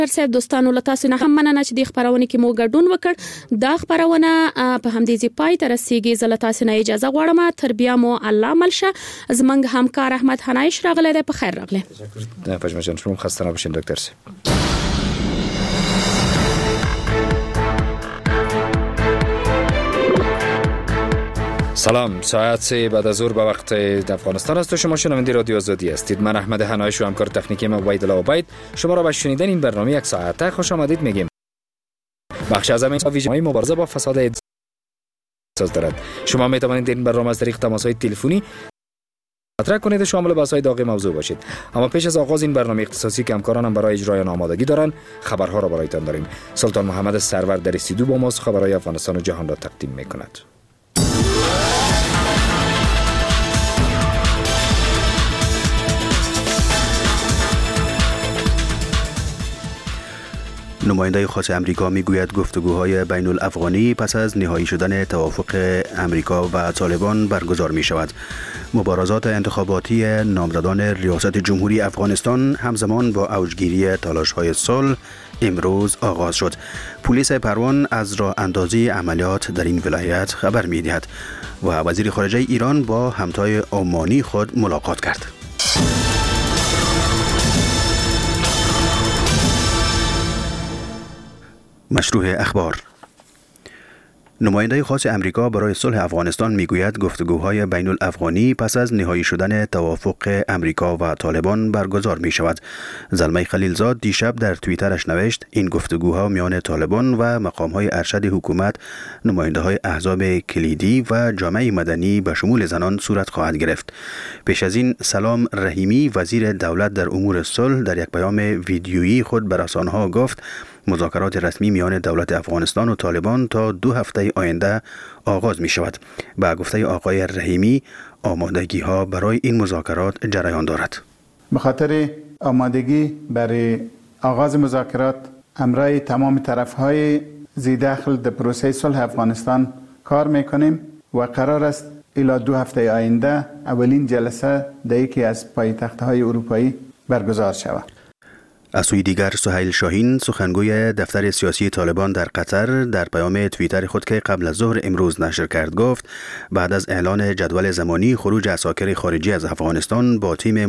صاحب دوستانو له تاسو نه هم مننه چې د خبرونه کې مو ګډون وکړ. دا خبرونه په همدې ځای پای ته رسیدي. زه له تاسو نه اجازه غواړم. تر بیا مو الله ملشه. زمنګ همکار احمد حنایش راغلی دی. په خیر راغلی. تشکر. پژمان جان شما خسته نباشین دکتر صاحب. سلام، ساعت 3 بعد از ظهر به وقت افغانستان است و شما شنونده رادیو آزادی هستید. من احمد حنایش و همکار تکنیکی من عبیدالله عبید شما را به شنیدن این برنامه یک ساعته خوش آمدید میگیم. بخش از همین ویژه مبارزه با فساد احساس دارد. شما می توانید این برنامه از طریق تماس‌های تلفنی مطرح کنید و شامل بحث‌های داغ موضوع باشید. اما پیش از آغاز این برنامه اختصاصی که همکارانم برای اجرای آن آمادگی دارند، خبرها را برایتان داریم. سلطان محمد سرور در استودیو با ماست، خبرهای افغانستان و جهان را تقدیم می‌کند. نماینده خاص امریکا میگوید گفتگوهای بین الافغانی پس از نهایی شدن توافق امریکا و طالبان برگزار می شود. مبارزات انتخاباتی نامزدان ریاست جمهوری افغانستان همزمان با اوجگیری تلاش‌های صلح امروز آغاز شد. پلیس پروان از راه اندازی عملیات در این ولایت خبر می دهد و وزیر خارجه ایران با همتای عمانی خود ملاقات کرد. مشروع اخبار. نماینده خاص امریکا برای صلح افغانستان میگوید گفتگوهای بین الافغانی پس از نهایی شدن توافق امریکا و طالبان برگزار می شود. زلمه خلیلزاد دیشب در توییترش نوشت این گفتگوها میان طالبان و مقامهای ارشد حکومت، نماینده های احزاب کلیدی و جامعه مدنی به شمول زنان صورت خواهد گرفت. پیش از این سلام رحیمی وزیر دولت در امور صلح در یک پیام ویدیویی خود به رسانه‌ها گفت مذاکرات رسمی میان دولت افغانستان و طالبان تا 2 هفته آینده آغاز می شود. با گفته آقای رحیمی آمادگی ها برای این مذاکرات جریان دارد. به خاطر آمادگی برای آغاز مذاکرات همراه تمام طرف های ذی‌دخل در پروسه صلح افغانستان کار میکنیم و قرار است الی 2 هفته آینده اولین جلسه در یکی از پایتخت های اروپایی برگزار شود. از سوی دیگر سهیل شاهین سخنگوی دفتر سیاسی طالبان در قطر در پیام توییتر خود که قبل از ظهر امروز نشر کرد گفت بعد از اعلان جدول زمانی خروج عساکر خارجی از افغانستان با تیم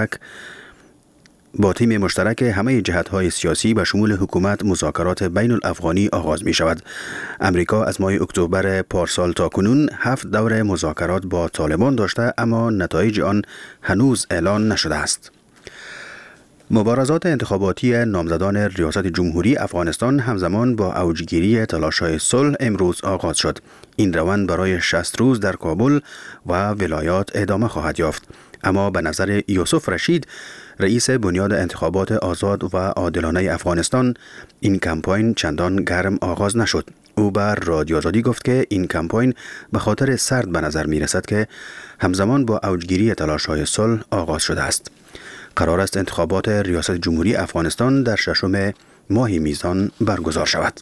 مشترک همه جهت‌های سیاسی به شمول حکومت مذاکرات بین الافغانی آغاز می شود. امریکا از ماه اکتبر پارسال تا کنون 7 دور مذاکرات با طالبان داشته اما نتایج آن هنوز اعلان نشده است. مبارزات انتخاباتی نامزدان ریاست جمهوری افغانستان همزمان با اوجگیری تلاش‌های صلح امروز آغاز شد. این روند برای 60 روز در کابل و ولایات ادامه خواهد یافت. اما به نظر یوسف رشید رئیس بنیاد انتخابات آزاد و عادلانه افغانستان این کمپاین چندان گرم آغاز نشد. او بر رادیو آزادی گفت که این کمپاین به خاطر سرد به نظر می رسد که همزمان با اوجگیری تلاش‌های صلح آغاز شده است. قرار است انتخابات ریاست جمهوری افغانستان در 6 ماه میزان برگزار شود.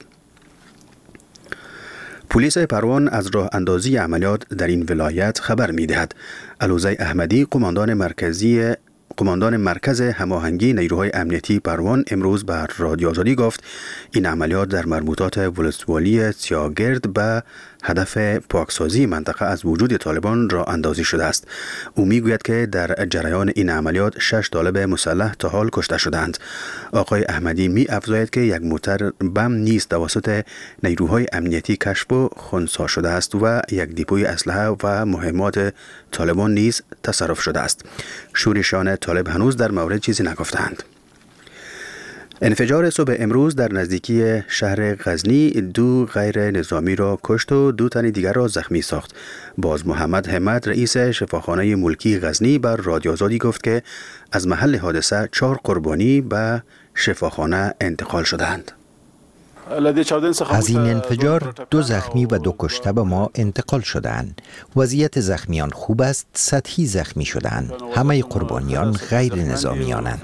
پلیس پروان از راه اندازی عملیات در این ولایت خبر می دهد. علوزی احمدی قماندان مرکز هماهنگی نیروهای امنیتی پروان امروز بر رادیو آزادی گفت این عملیات در مربوطات ولسوالی سیاگرد به هدف پاکسازی منطقه از وجود طالبان راه اندازی شده است. او میگوید که در جریان این عملیات 6 طالب مسلح تا حال کشته شدند. آقای احمدی می افزاید که یک موتر بم نیز توسط نیروهای امنیتی کشف و خنثی شده است و یک دیپوی اسلحه و مهمات طالبان نیز تصرف شده است. شورشان طالب هنوز در مورد چیزی نگفتند. انفجار صبح امروز در نزدیکی شهر غزنی 2 غیر نظامی را کشت و 2 تن دیگر را زخمی ساخت. باز محمد همت رئیس شفاخانه ملکی غزنی بر رادیو آزادی گفت که از محل حادثه 4 قربانی به شفاخانه انتقال شدند. از این انفجار 2 زخمی و 2 کشته به ما انتقال شدند. وضعیت زخمیان خوب است، سطحی زخمی شدند. همه قربانیان غیر نظامیانند.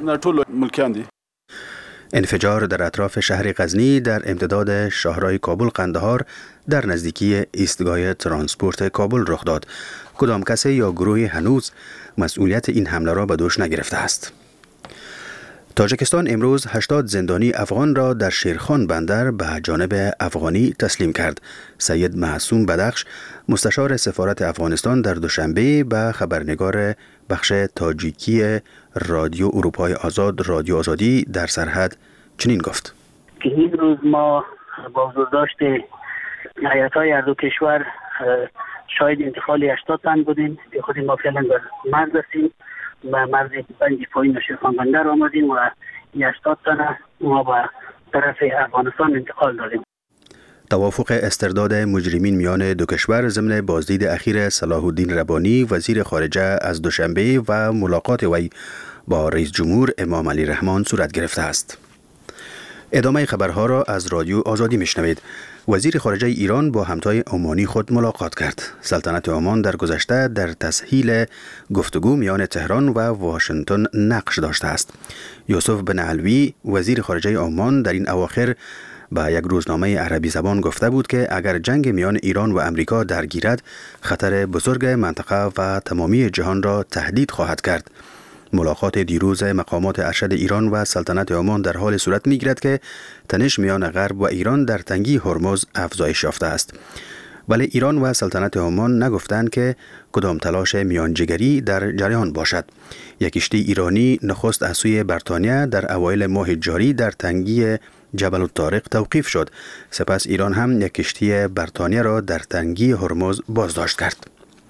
انفجار در اطراف شهر غزنی در امتداد شاهراه کابل قندهار در نزدیکی ایستگاه ترانسپورت کابل رخ داد. کدام کسی یا گروهی هنوز مسئولیت این حمله را به دوش نگرفته است. تاجیکستان امروز 80 زندانی افغان را در شیرخان بندر به جانب افغانی تسلیم کرد. سید معصوم بدخش مستشار سفارت افغانستان در دوشنبه به خبرنگار بخش تاجیکی رادیو اروپای آزاد رادیو آزادی در سرحد چنین گفت که این روز ما با حضورداشت هیئت‌های هر دو کشور شاهد انتقال 80 تن بودیم. به خود ما فعلا در مرز هستیم و مرز بند پایین شیرخان بندر آمدیم و 80 تن ما به طرف افغانستان انتقال دادیم. توافق استرداد مجرمین میان دو کشور ضمن بازدید اخیر صلاح الدین ربانی وزیر خارجه از دوشنبه و ملاقات وی با رئیس جمهور امام علی رحمان صورت گرفته است. ادامه خبرها را از رادیو آزادی میشنوید. وزیر خارجه ایران با همتای عمانی خود ملاقات کرد. سلطنت عمان در گذشته در تسهیل گفتگو میان تهران و واشنگتن نقش داشته است. یوسف بن علوی وزیر خارجه عمان در این اواخر با یک روزنامه عربی زبان گفته بود که اگر جنگ میان ایران و امریکا درگیرد خطر بزرگ منطقه و تمامی جهان را تهدید خواهد کرد. ملاقات دیروز مقامات ارشد ایران و سلطنت عمان در حال صورت می‌گیرد که تنش میان غرب و ایران در تنگی هرمز افزایش یافته است. ولی ایران و سلطنت عمان نگفتند که کدام تلاش میانجیگری در جریان باشد. یک کشتی ایرانی نخست از سوی بریتانیا در اوایل ماه جاری در تنگی جبل الطارق توقیف شد. سپس ایران هم یک کشتی بریتانیا را در تنگی هرمز بازداشت کرد.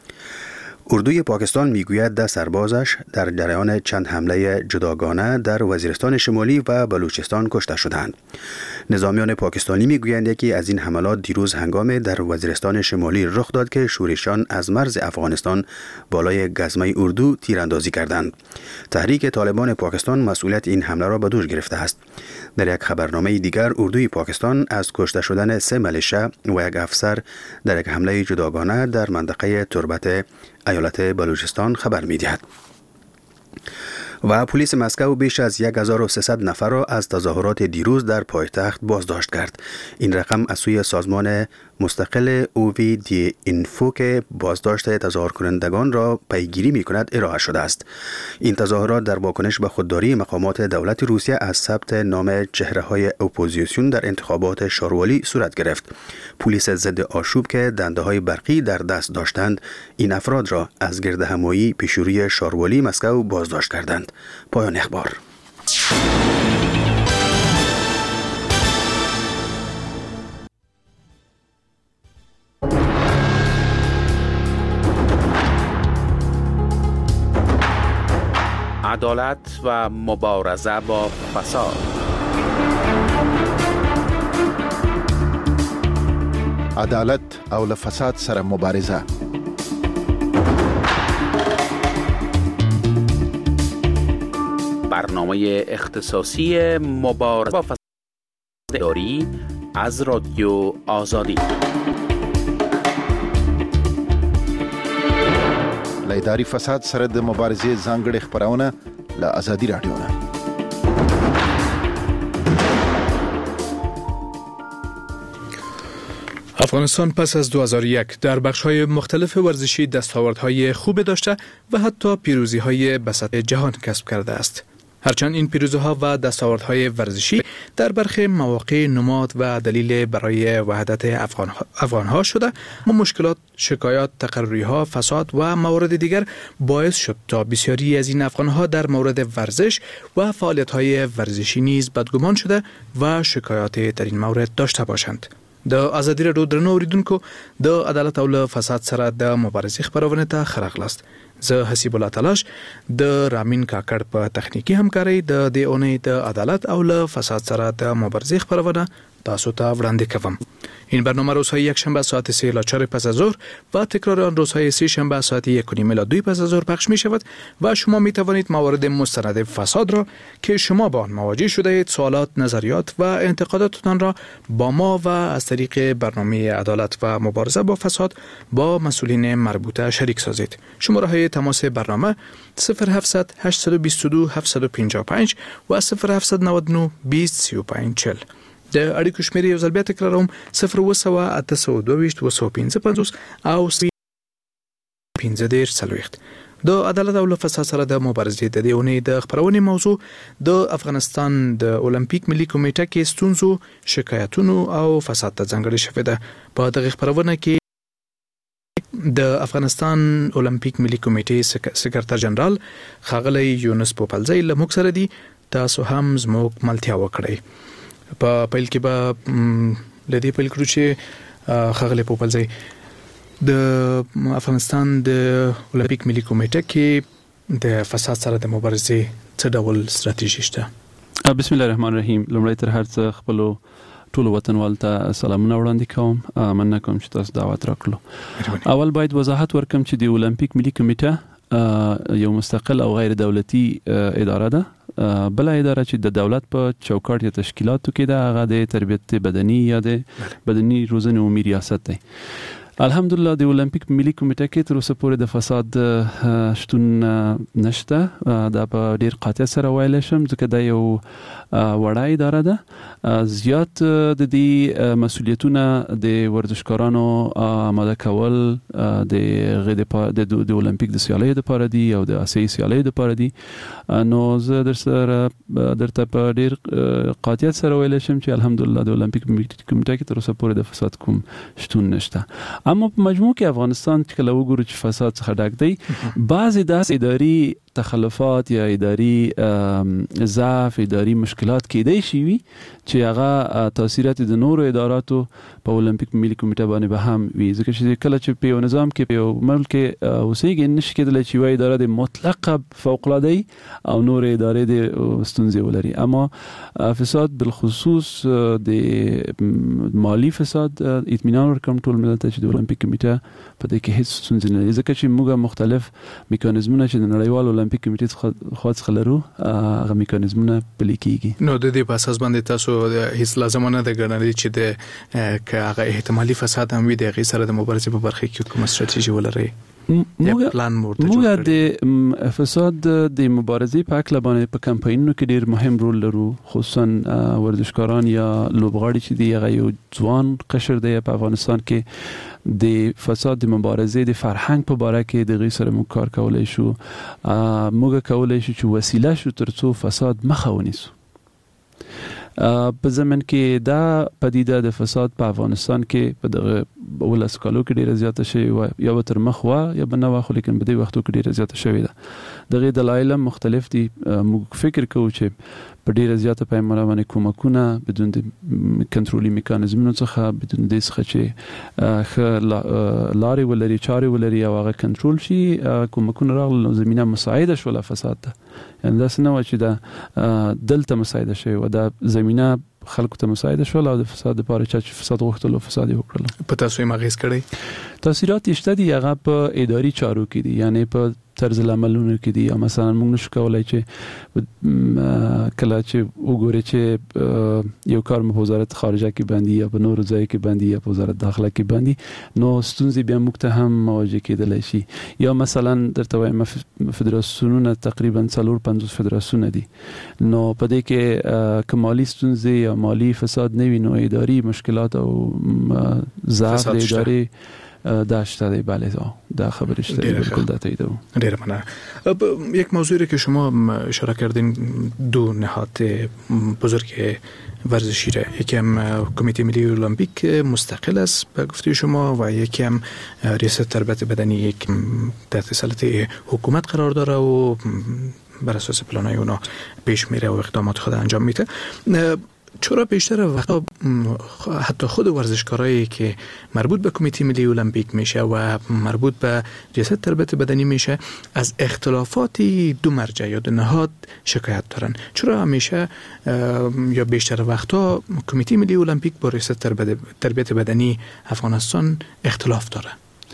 اردوی پاکستان میگوید 10 سربازش در جریان چند حمله جداگانه در وزیرستان شمالی و بلوچستان کشته شدند. نظامیان پاکستانی میگویند یکی از این حملات دیروز هنگام در وزیرستان شمالی رخ داد که شورشیان از مرز افغانستان بالای گزمه اردو تیراندازی کردند. تحریک طالبان پاکستان مسئولیت این حمله را به دوش گرفته است. در یک خبرنامه دیگر اردوی پاکستان از کشته شدن 3 ملیشه و یک افسر در یک حمله جداگانه در منطقه تربت ایالت بلوچستان خبر می‌دهد. و پلیس مسکو بیش از 1300 نفر را از تظاهرات دیروز در پایتخت بازداشت کرد. این رقم از سوی سازمان مستقل اووی دی اینفو که بازداشت تظاهر کنندگان را پیگیری می کند ارائه شده است. این تظاهرات در واکنش به خودداری مقامات دولت روسیه از ثبت نام چهره‌های اپوزیسیون در انتخابات شاروالی صورت گرفت. پلیس ضد آشوب که دنده‌های برقی در دست داشتند این افراد را از گردهمایی پیشروی شاروالی مسکو بازداشت کردند. پایان اخبار. عدالت و مبارزه با فساد. عدالت او له فساد سره مبارزه. برنامه اختصاصی مبارزه با فساد داری از رادیو آزادی. له اداري فساد سره د مبارزې ځانګړې خبرونه له آزادي رادیو نه. افغانستان پس از 2001 در بخش‌های مختلف ورزشی دستاوردهای خوب داشته و حتی پیروزی‌های به سطح جهان کسب کرده است. هرچند این پیروزی‌ها و دستاوردهای ورزشی در برخی مواقع نماد و دلیل برای وحدت افغان‌ها شده، اما مشکلات، شکایات، تقرری‌ها، فساد و موارد دیگر باعث شد تا بسیاری از این افغان‌ها در مورد ورزش و فعالیت‌های ورزشی نیز بدگمان شده و شکایات در این مورد داشته باشند. د آزادی رادیو درنو اوریدونکو د عدالت او له فساد سره د مبارزې خبرونه ته خراغلاست. زه حسیب الله تلاش د رامین کاکړ په تخنیکی همکاري د دې اونۍ د عدالت او له فساد سره د مبارزې خبرونه تاسو ته وړاندې کوم. این برنامه روزهای یکشنبه ساعت 3 الی 4 پس از ظهر و تکرار آن روزهای سه شنبه ساعت 1:30 الی 2 پس از ظهر پخش می شود و شما می توانید موارد مستند فساد را که شما با آن مواجه شده اید، سوالات، نظریات و انتقاداتتان را با ما و از طریق برنامه عدالت و مبارزه با فساد با مسئولین مربوطه شریک سازید. شماره های تماس برنامه 0700 822 755 و 0799 20 35 40. د اړیکو شمیرې یو ځل بیا تکراروم 02822 255 او 15 40. د عدالت او فساد سره د مبارزې د دیونې د خبرونې موضوع د افغانستان د اولمپیک ملي کمیټه کې ستونزو، شکایتونو او فساد ته ځانګړې شوې ده. په دغه خبرونه کې د افغانستان اولمپیک ملي کمیټې سکرټر جنرال ښاغلی یونس پوپلزی له موږ سره دی. تاسو هم زموږ ملتیا وکړئ. په پیل کې به لدی پیل کړو چې ښاغلی پوپلزی د افغانستان د اولمپیک ملي کمیټه کې د فساد سره د مبارزې څه ډول ستراتیژي شته؟ بسم الله الرحمن الرحیم. لومړی تر هر څه خپل ټول وطنوالو ته سلامونه وړاندې کوم. مننه کوم چې تاسو دعوت راکړو. اول باید وضاحت ورکم چې د اولمپیک ملي کمیټه یو مستقل او غیر دولتي اداره ده. بل اداره چې د دولت په چوکاټ یا تشکیلاتو کې ده هغه د تربیت بدني یا د بدني روزنې عمومي ریاست دی. الحمدلله د اولمپیک ملي کمیټه کې تر اوسه پورې د فساد شتون نشته. دا په ډیر قاطعیت سره ویلی شم ځکه دا یو وړه اداره ده. زیات د دې مسؤلیتونه د ورزشکارانو آماده کول د اولمپیک د سیالیو لپاره دي او د آسیایي سیالیو لپاره دي. نو زه درته په ډیر قاطعیت سره ویلی شم چې الحمدلله د اولمپیک ملي کمیټه کې تر اوسه پورې د فساد کوم شتون نشته. اما په مجموع کې افغانستان چې کله وګورو چې فساد څخه ډک دی، بعضې داسې اداري تخلفات یا اداري ضعف، اداري مشکلات کېدای شي وي چې هغه تاثیرات د نورو اداراتو په اولمپیک ملي کمیټه باندې به هم وي. ځکه چې کله چې په یو نظام کې په یو ملک اوسېږي نشي کېدلی چې یوه اداره د مطلقه فوق‌العاده او نور ادارې د ستونزې ولري. اما فساد بالخصوص د مالی فساد اطمینان ورکوم ټول ملت ته چې د اولمپیک کمیټه په دې کې هیڅ ستونزې نه لري، ځکه چې موږ مختلف میکانیزمونه چې د نړیوال اولمپیک کمیټې څخه لرو هغه میکانیزمونه پلي کیږي. نو د دې په اساس باندې تاسو هیڅ لازمه نه ده ګڼلې چې د که هغه احتمالي فساد هم وي د هغې سره د مبارزې په برخه کې کومه ستراتیژي ولرئ؟ موږ د فساد د مبارزې په هکله باندې په کمپاینونو کې ډیر مهم رول لرو، خصوصا ورزشکاران یا لوبغاړي چې دی هغه یو ځوان قشر دی په افغانستان کې د فساد د مبارزې د فرهنګ په باره کې د غي سره موږ کار کولای شو. موږ کولای شو چې وسیله شو ترڅو فساد مخه ونیسو. په زمن کې دا پدیده د فساد په افغانستان کې په دغه ولس کالو کې ډیره زیاته شوې وه، یا به تر مخ وه یا به نه وه، خو لیکن په دې وختو کې ډیره زیاته شوې ده. دغه دلایل مختلف دي. موږ فکر کوو چې په ډیره زیاته پیمانه باندې کومکونه بدون د کنټرولي میکانیزمونو څخه، بدون د څخه چې ښه لارې ولري، چارې ولري او هغه کنټرول شي، کومکونه راغله نو زمینه مساعده شوله فساد ته. یعنې داسې نه وه چې دا دلته مساعده شوې وه، دا زمینه خلکو ته مساعده شول او د فساد لپاره چې فساد غوښتلو فساد یې وکړلو. په تاسو یې اغېز کړی؟ تاثیرات یې شته دي، هغه په اداري چارو کې دي، یعنې په طرز العملونو کې دي. مثلا موږ نشو کولای چې کله چې وګورئ چې یو کار مو په وزارت خارجه کې باندې یا په نورو ځای کې باندې یا په وزارت داخله کې باندې، نو ستونزې بیا موږ ته هم مواجه کېدلی شي. یا مثلا درته وایم فدراسیونونه تقریبا 450 فدراسیونه دي، نو په دې کې که مالي ستونزې یا مالي فساد نه وي نو اداري مشکلات او ضعف د ادارې داشته دی. بله دا خبرش داری بالکل دا تایید او ډیر مننه. یک موضوعی که شما اشاره کردین دو نهاد بزرگ ورزشی را، یکی هم کمیته ملی المپیک مستقل است به گفته شما و یکی هم ریاست تربیت بدنی یک تحت سلطه حکومت قرار داره و بر اساس پلان‌های اونا پیش میره و اقدامات خود انجام میده. چرا بیشتر وقتا حتی خود ورزشکارایی که مربوط به کمیته ملی المپیک میشه و مربوط به ریاست تربیت بدنی میشه از اختلافات دو مرجع یا دو نهاد شکایت دارن؟ چرا همیشه یا بیشتر وقتا کمیته ملی المپیک با ریاست تربیت بدنی افغانستان اختلاف داره؟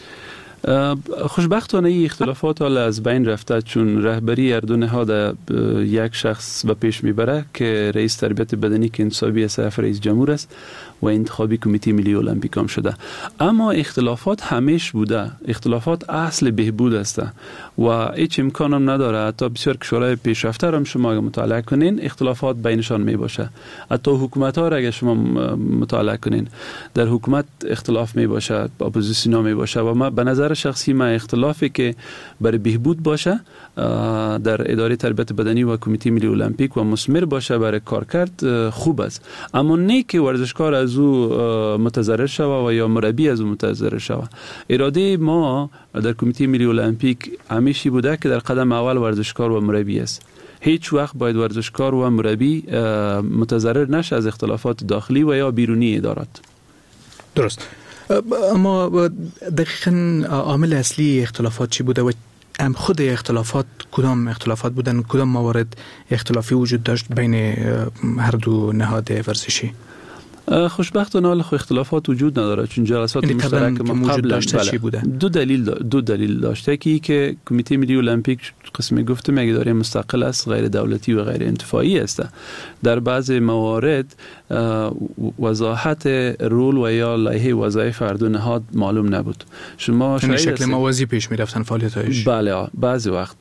خوشبختانه این اختلافات حالا از بین رفته، چون رهبری هر دو نهاد یک شخص به پیش میبره که رئیس تربیت بدنی که انتصابی از طرف رئیس جمهور است و انتخابی کمیته ملی المپیک هم شده. اما اختلافات همیش بوده، اختلافات اصل بهبود است و هیچ امکان هم نداره. حتی بسیار کشورهای پیشرفته هم شما اگه مطالعه کنین اختلافات بینشان می باشه. حتی حکومت ها را اگه شما مطالعه کنین در حکومت اختلاف می باشه، اپوزیسیون ها می باشه و ما به نظر شخصی ما اختلافی که برای بهبود باشه در اداره تربیت بدنی و کمیته ملی المپیک و مثمر باشه برای کارکرد خوب است، اما نه که ورزشکار از او متضرر شوه و یا مربی از او متضرر شوه. اراده ما در کمیته ملی المپیک همیشه بوده که در قدم اول ورزشکار و مربی است. هیچ وقت باید ورزشکار و مربی متضرر نشه از اختلافات داخلی و یا بیرونی ادارات. درست. اما دقیقاً عامل اصلی اختلافات چی بوده و خود اختلافات کدام اختلافات بودن، کدام موارد اختلافی وجود داشت بین هر دو نهاد ورزشی؟ خوشبختانه اختلافات وجود نداره، چون جلسات مشترک ما قبل داشته چی بوده؟ دو دلیل داشته که کمیته ملی المپیک قسمی گفتم یک اداره مستقل است، غیر دولتی و غیر انتفاعی است. در بعض موارد وضاحت رول و یا لایحه وظایف هر دو نهاد معلوم نبود. شما شاید شکل موازی پیش می‌رفتن فعالیت‌هایش. بله، بعضی وقت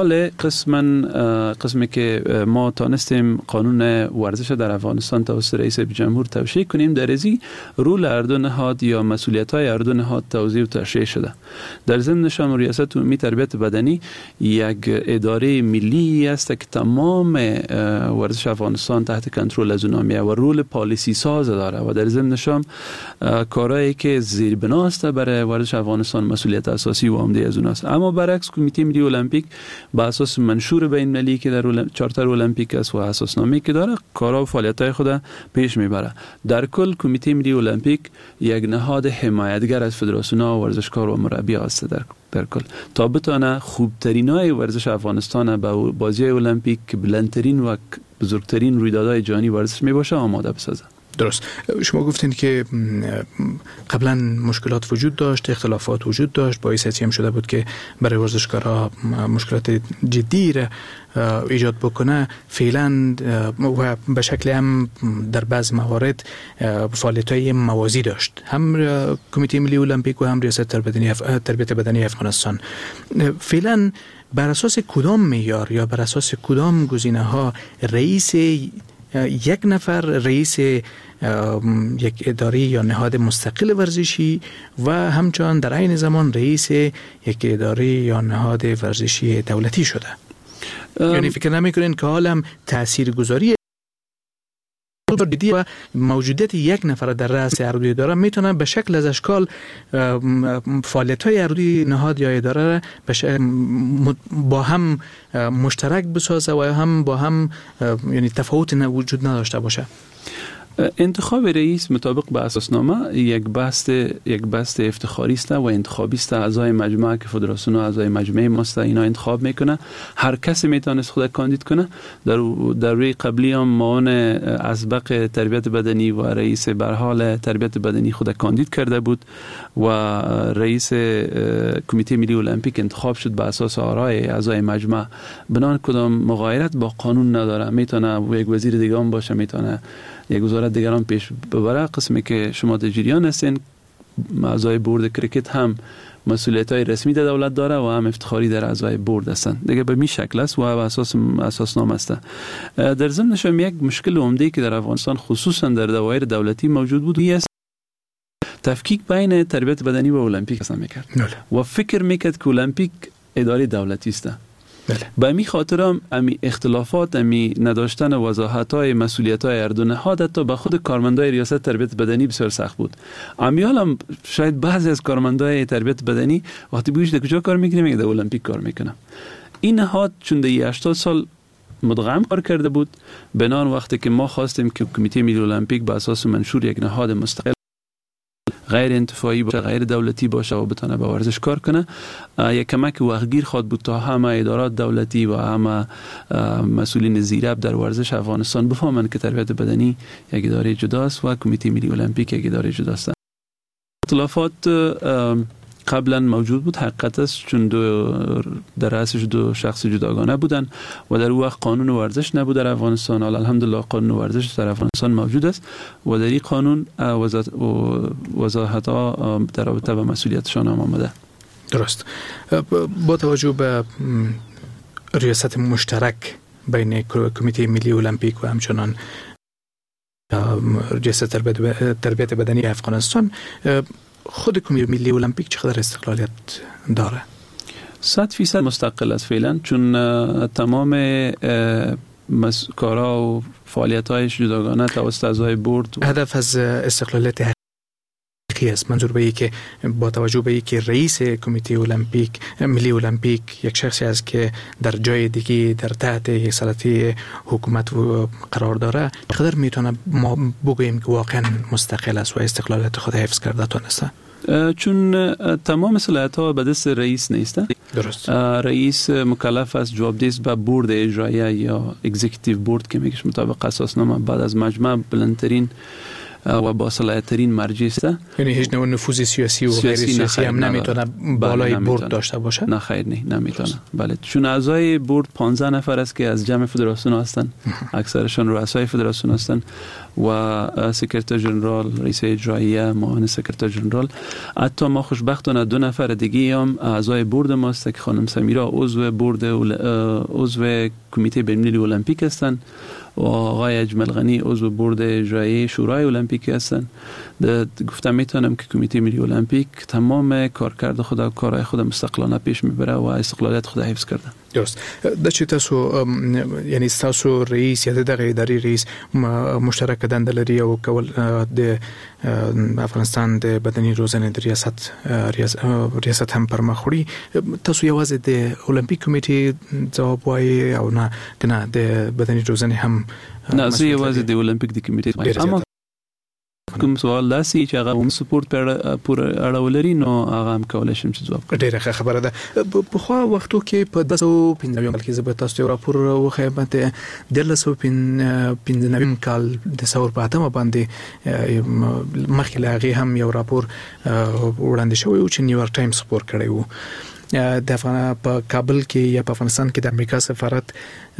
قسمی که ما تانستیم قانون ورزش در افغانستان توسط رئیس جمهور توشیح کنیم، در ازی رول هر دو نهاد یا مسئولیت‌های هر دو نهاد توضیح و تشریح شده. در ضمنش هم ریاست عمومی تربیت بدنی یک اداره ملی است که تمام ورزش افغانستان تحت کنترل از اون میاد و رول پالیسی ساز داره و در ضمنش هم کارهایی که زیربنا است برای ورزش افغانستان مسئولیت اساسی و عمده از اون است. اما برعکس کمیته ملی المپیک با اساس منشور بین المللی که در چارتر المپیک است و اساسنامه‌ای که داره کارا و فعالیت‌های خود پیش میبره. در کل کمیته ملی المپیک یک نهاد حمایتگر از فدراسیون‌ها و ورزشکار و مربی است در کل تا بتونه خوبترینای ورزش افغانستان به بازی المپیک که بلندترین و بزرگترین رویدادهای جهانی ورزش میباشه آماده بسازه. درست. شما گفتین که قبلا مشکلات وجود داشت، اختلافات وجود داشت، باعث هم شده بود که برای ورزشکارها مشکلات جدی را ایجاد بکنه. فعلا و به شکل هم در بعض موارد فعالیت‌های موازی داشت، هم کمیته ملی المپیک و هم ریاست تربیت بدنی افغانستان. فعلا بر اساس کدام معیار یا بر اساس کدام گزینه‌ها رئیس یک نفر رئیس یک اداره یا نهاد مستقل ورزشی و همچنان در عین زمان رئیس یک اداره یا نهاد ورزشی دولتی شده؟ یعنی فکر نمی‌کنین که حالا تاثیرگذاری و موجودیت یک نفر در رأس هر دو اداره میتونه به شکل از اشکال فعالیت‌های هر دو نهاد یا اداره با هم مشترک بسازه و هم با هم یعنی تفاوت وجود نداشته باشه؟ انتخاب رئیس مطابق به اساسنامه یک بحث افتخاری است و انتخابی است. اعضای مجمع که فدراسیون و اعضای مجمع ماست اینا انتخاب میکنه. هر کسی میتونست خود کاندید کنه. در روی قبلی هم معاون اسبق تربیت بدنی و رئیس برحال تربیت بدنی خود کاندید کرده بود و رئیس کمیته ملی المپیک انتخاب شد به اساس آرای اعضای مجمع. بنان کدام مغایرت با قانون نداره. میتونه یک وزیر دیگه هم باشه، میتونه یک وزارت دیگران پیش ببره. قسمی که شما در جریان هستین، اعضای بورد کرکت هم مسئولیت‌های رسمی در دولت داره و هم افتخاری در اعضای بورد هستن دیگه، به می شکل است و اساسنامه است. در ضمنش هم یک مشکل عمده که در افغانستان خصوصا در دوایر دولتی موجود بود است تفکیک بین تربیت بدنی و المپیک است میکرد و فکر میکرد که المپیک اداره دولتی است. به می خاطر هم امی اختلافات، امی نداشتن وضاحت‌های مسئولیت‌های هر دو نهاد حتی به خود کارمندای ریاست تربیت بدنی بسیار سخت بود. امیال هم شاید بعضی از کارمندای تربیت بدنی وقتی بگویش در کجا کار میکنه میگه در المپیک کار میکنم. این نهاد چون در 80 سال مدغم کار کرده بود، بنان وقتی که ما خواستیم که کمیته ملی المپیک به اساس منشور یک نهاد مستقل غیر انتفاعی باشه، غیر دولتی باشه و بتونه به ورزش کار کنه، یک کمک وقتگیر خواد بود تا همه ادارات دولتی و همه مسئولین زیراب در ورزش افغانستان بفهمن که تربیت بدنی یک اداره جداست و کمیته ملی المپیک یک اداره جداست. اختلافات قبلا موجود بود، حقیقت است، چون در رأسش دو شخص جداگانه بودن و در اون وقت قانون ورزش نبود در افغانستان. الحمدلله قانون ورزش در افغانستان موجود است و در این قانون وضاحت‌ها در رابطه با مسئولیتشان هم آمده. درست. با توجه به ریاست مشترک بین کمیته ملی المپیک و همچنان ریاست تربیت بدنی افغانستان، خود کمیته ملی المپیک چقدر استقلالیت داره؟ 100% مستقل است فعلا، چون تمام کارها و فعالیت‌هایش جداگانه توسط اعضای بورد. هدف از استقلالیت حقیقی است، منظور به این که با توجه به اینکه رئیس کمیته المپیک ملی المپیک یک شخصی است که در جای دیگه در تحت یک سلطه حکومت قرار داره، چقدر میتونه ما بگوییم که واقعا مستقل است و استقلالیت خود حفظ کرده تونسته؟ چون تمام صلاحیت‌ها به دست رئیس نیست. درست. رئیس مکلف است جوابدهی به بورد اجرایی یا اگزیکیتیو بورد که میگه مطابق اساسنامه بعد از مجمع بلندترین و با صلاحیت‌ترین مرجع است. یعنی هیچ نوع نفوذ سیاسی و غیر سیاسی هم نمیتونه بالای بورد داشته باشه؟ نه خیر، نمیتونه. بله، چون اعضای بورد 15 نفر است که از جمع فدراسیون هستند، اکثرشون رؤسای فدراسیون هستند و سکرتر ژنرال، رئیس اجرایی، معاون سکرتر ژنرال. حتی ما خوشبختانه 2 نفر دیگه هم اعضای بورد ماست که خانم سمیرا عضو کمیته بین‌المللی المپیک هستند و آقای اجمل غنی عضو بورد اجرایی شورای المپیک هستند. گفتم میتونم که کمیته ملی المپیک تمام کارکرد خود و کارهای خود مستقلانه پیش میبره و استقلالیت خود حفظ کرده. درست. د چې تاسو یعنی تاسو رئیس یا دغه اداري رئیس مشترک دنده لري او کول د افغانستان د بدني روزنې د ریاست هم پر مخ وړي. تاسو یوازې د اولمپیک کمیټې ځواب وایي او نه د بدني روزنې هم؟ نه، زه یوازې د اولمپیک د کمیټې اما کوم سوال داسي چې هغه هم سپورت پر اړولري نو هغه هم کولای شم چې ځواب کړم. ډیره ښه خبره ده. په خو وختو کې په 215 کال کې زه به تاسو ته راپور وخایم ته 215 کال د ثور په اتمه باندې مخکې لاغي هم یو راپور وړاندې شوی او چې نیویارک ټایمز خبر کړی وو. د افغان په کابل کې یا په افغانستان کې د امریکا سفارت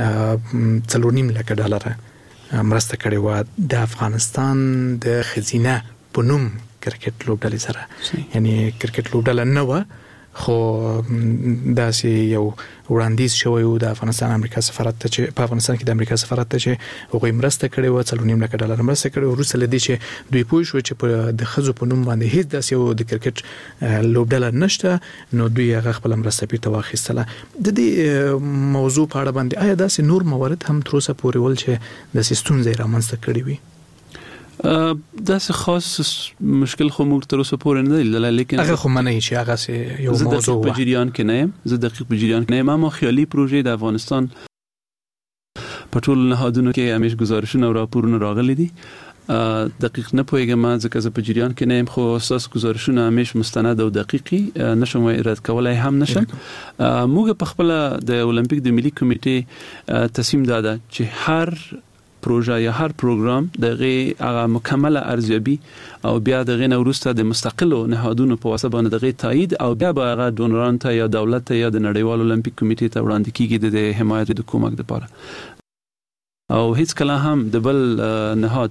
4.5 لک ډالر مرسته کړې و د افغانستان د خزینه په نوم کرکټ لوبډلې سره. یعنی کرکټ لوبډله نه و خو داسې یو وړاندیز شوی و د افغانستان امریکا سفارت ته چې په افغانستان کې د امریکا سفارت ته چې هغوی مرسته کړې و 4.5 لک ډالر مرسته کړې و. وروسته له دې چې دوی پوه شو چې په د ښځو په نوم باندې هیڅ داسې یو د کرکټ لوبډله نشته نو دوی هغه خپل مرسته بیرته واخیستله. د دې موضوع په اړه باندې آیا داسې نور موارد هم تر اوسه پورې ول چې داسې ستونزې رامنځته کړې وي؟ داسې خاص مشکل خو موږ تر اوسه پورې نه لیدل، لیکن هغه خو منه چې هغه یو موضوع په جریان کې نه یم. زه دقیق په جریان کې نه یم، اما خیالي پروژې د افغانستان په ټولو نهادونو کې همیش گزارشونه او راپورونه راغلي دي. دقیق نه پوهیږم ځکه زه په جریان کې نه یم، خو اساس گزارشونه همیش مستند او دقیقي نشم رد کولای هم نشم. موږ په خپل د المپیک د ملي کمیټې تصمیم داده چې هر پروژه یا هر پروګرام دغه هغه مکمله ارزیابي او بیا دغه وروسته د مستقلو نهادونو په واسطه باندې دغه تایید او بیا به هغه ډونران ته یا دولت ته یا د نړیوال المپیک کمیټې ته وړاندې کیږي د حمایت د کومک لپاره. او هیڅ کله هم د بل نهاد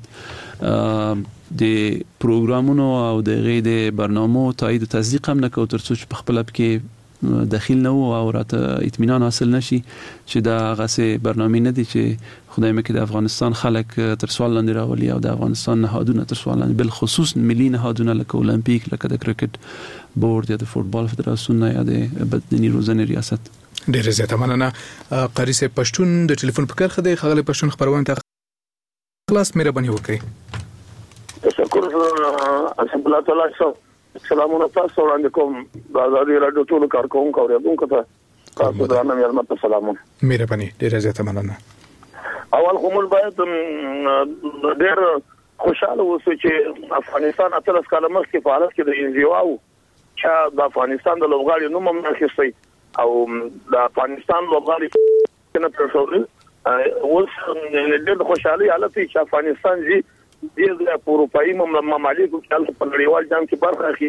د پروګرامونو او دغه د برنامو تایید او تصدیق هم نه کوي ترڅو چې په خپل کې داخل نه وو او راته اطمینان حاصل نشي چې دا غسه برنامه نه دي چې خدای مکه د افغانستان خلک تر سوال لاندې راولي او د افغانستان نهادونه تر سوال لاندې بل خصوص ملي نهادونه لکه اولمپیک لکه د کرکټ بورد یا د فوتبال فدراسیون یا د بدني روزنې ریاست. ډیره زیاته مننه. قاری صاحب پښتون د ټلیفون په کرخه دی خغلی پښتون خبرونه ته خلاص مهرباني وکړئ. تشکر اسم الله تعالی سلامونه تاسو وړاندې کوم د ازادي رادیو ټول کارکونکو او ریاضونکو ته تاسو درنه مېلمه ته سلامونه. مهرباني ډیره زیاته مننه. اول کوم باید ډیر خوشاله اوسو چې افغانستان اتلس کاله مخکې په حالت کې د انزیواو چې د افغانستان د لوبغاړي نوم هم راخستی او د افغانستان لوبغاړي څنګه پرشورل اوس ډیر خوشاله حالت چې افغانستان زی د اروپאי ممالکو کې په نړیوال جام کې برخه اخلي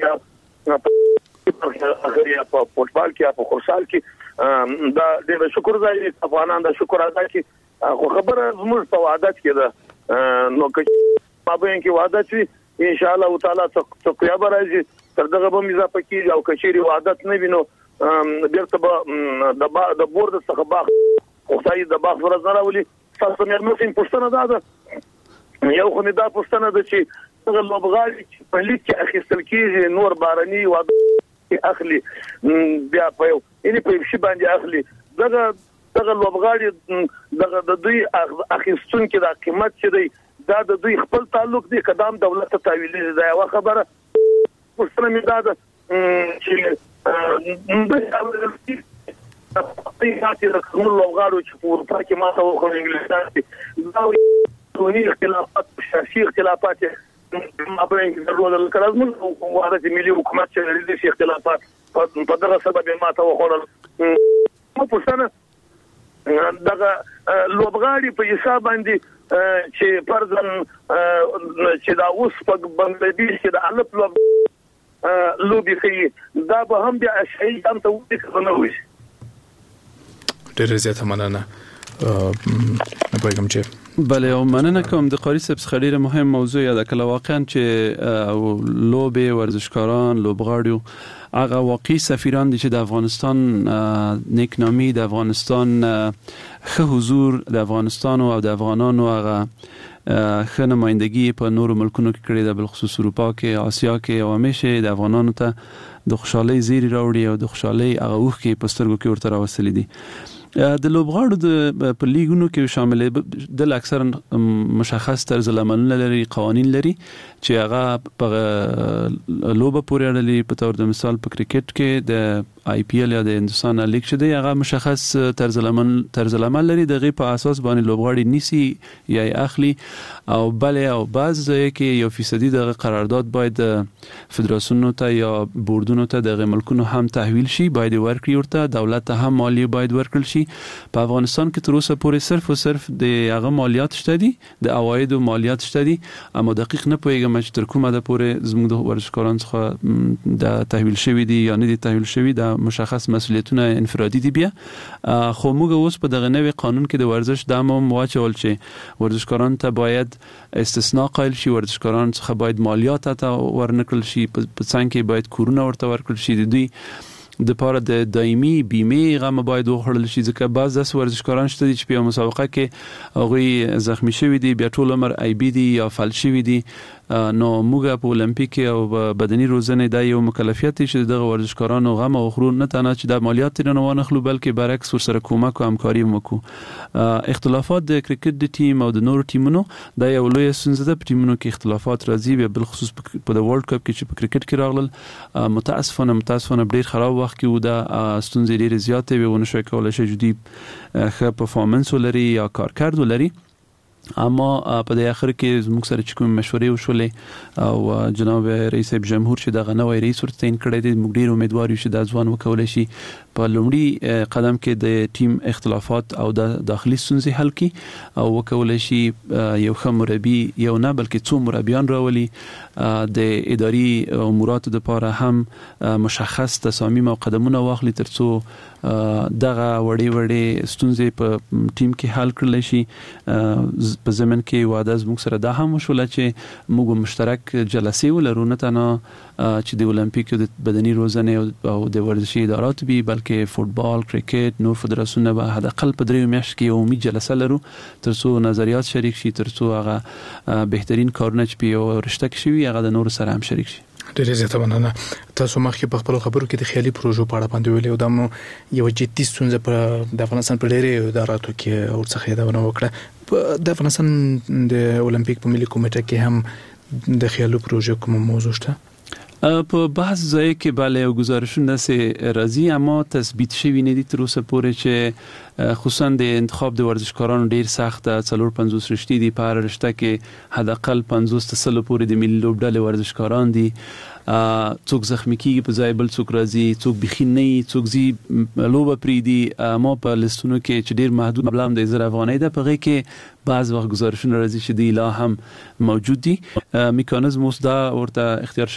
په فوتبال کې په خورسال کې دا ډیر شکر ځای افغانان د شکر ادا کوي. خو خبره زموږ په عادت کې ده نو که ما به کې وعده شي ان شاء الله تعالی تقیا راځي تر دغه به مزه پکې او کچيري عادت نه وینو بیرته د بورد څخه باغ خدای د باغ ورځ نه راولي. تاسو مې مسیم پښتنه ده یو خو دا پوښتنه ده چې دغه لوبغاړي په لیګ کې اخیستل کېږي نور بارني واده اخلي بیا په یعنی په شی باندې اخلي دغه لوبغاړي دغه د دوی اخیستون کې د قیمت چې دی دا د دوی خپل تعلق دی قدم دولت ته تاویل دی دا یو خبره پوښتنه مې دا ده چې د کوم لوبغاړو چې په اروپا کې ماته وخت انګلیسان دي دا ټولني اختلافات سیاسي اختلافات خبرې ضرورت کړل موږ واره چې ملي حکومت چې لري د اختلافات په دغه سبب ماته وخورل مو پوښتنه دغه لوبغاړي په حساب باندې چې فرضاً چې دا اوس په بنگلاديش کې د الف لوبي کوي دا به هم بیا شي هم ته وکړو وي ډېر زیاته مننه باید چې بله او مننه کوم د قاری صاحب څخه ډیره مهم موضوع یاد کړه واقعا چې لوبي ورزشکاران لوبغاړي هغه واقعي سفیران دي چې د افغانستان نیکنامي د افغانستان ښه حضور د افغانستان او د افغانانو هغه ښه نمائندګي په نورو ملکونو کې کړې ده بالخصوص اروپا کې آسیا کې او همیشه د افغانانو ته د خوشحالۍ زیری راوړي او د خوشحالۍ هغه اوښ کې په سترګو کې ورته راوستلې دي د لوبغاړو په لیګونو کې شامل د اکثر مشخص طرز العمل لري قوانين لري چې هغه په لوبه پورې اړه لري په تور د مثال په کرکټ کې د آی پی ایل یا د هندستان لیګ چې دی هغه مشخص طرز العمل لري دغه په اساس باندې لوبغاړي نیسی یا اخلي او بل او بعض کې یو فیصدي د قرارداد باید فدراسیونو ته یا بوردونو ته د ملکونو هم تحویل شي باید ورکړي ورته دولت ته هم مالی باید ورکړل شي په افغانستان کې تر اوسه پورې صرف او صرف د هغه مالیات شته دي د عواید او مالیات شته دي اما دقیق نه پوهیږم چې تر کومه ده پورې زموږ د ورزشکارانو څخه د تحویل شوی دي یا نه دي تحویل شوی د مشخص مسؤلیتونه انفرادي دي بیا خو موږ اوس په دغه نوې قانون کې د ورزش د امم واچول چې ورزشکاران ته باید استثناء قائل شي ورزشکاران څخه باید مالیات ته ورنکړل شي په څنګه کې باید کورونه ورته ورکړل شي د دوی د پاره د دایمي بیمه غم باید وخړل شي ځکه بعض د ورزشکاران شته چې په مسابقه کې هغه زخمی شوی دي بیا ټول عمر ای بی دي یا فلج شوی دي نو موږ په اولمپیک او بدني روزنه د یو مکلفیت چې دغه ورزشکارانو غم او خورو نه تنه چې د مالیات نه ونخلو بلکې برعکس سره کومک او همکاري وکړو اختلافات د کرکټ د ټیم او د نورو ټیمونو د یو لوی سنځه د ټیمونو کې اختلافات راځي بل خصوص په د ورلد کپ کې چې په کرکټ کې راغلل متاسفانه ډیر خراب وخت کې و د ستونزې ډیر زیاتې ونه شوی کولای شي جدي ښه پرفورمنس ولري یا کارکرد ولري اما په د اخر کې زموږ سره چې کوم مشورې وشولې او جناب رئیس جمهور چې دغه نوې رئیس ورته تعین کړی دی موږ ډیر امیدوار یو چې د ځوان وکولای شي په لومړي قدم کې د ټیم اختلافات او د داخلي ستونزې حل کړي او وکولای شي یو ښه مربي یو نه بلکې څو مربيان راولي د اداري اموراتو لپاره هم مشخص تصامیم او قدمونه واخلي ترڅو دغه وړي ستونزې په ټیم کې حل کړل شي په زمن کې واده زموږ سره دا هم وشول چې موږ مشترک جلسې ولرو نه تنها چې د اولمپیک د بدني روزنه او د ورزشي ادارات به بلکې فوتبال کرکټ نور فدراسیونونه به حد اقل په 3 میاشت کې یومي جلسه لرو ترڅو نظریات شریک شي ترڅو هغه بهترین کارونه چې په رشته کې شي هغه د نور سره هم شریک شي ډېر زیاته مننه تاسو مخکې په خپل خبرو کې د خیالي پروژو په اړه باندې ویلي او دا یو جدي ستونزه په د افغانستان په ډېرې اداراتو کې او څخه یادونه وکړه د افغانستان د اولمپیک په ملي کمیټه کې هم د خیالي پروژو کوم موضوع شته په بعض ځای کې bale او گزارشونه سي راځي اما تثبیت شوی نه دي تر اوسه پورې چې خصوصا د انتخاب د ورزشکارانو ډیر سخت 450 رشتي دي په رشته کې حد اقل 50 تسل پورې د ملي لوبډلې ورزشکاران دي څوک زخمی کیږي په ځای بل څوک راځي څوک بخین نه څوک زی لوبه پریدي ما په لستونو کې چې ډیر محدود مبلغ د 1000 افغانۍ ده په غي کې بعض وخت گزارشونه راځي چې د لا هم موجود دي میکانیزم اوس دا ورته اختیار شوی چې د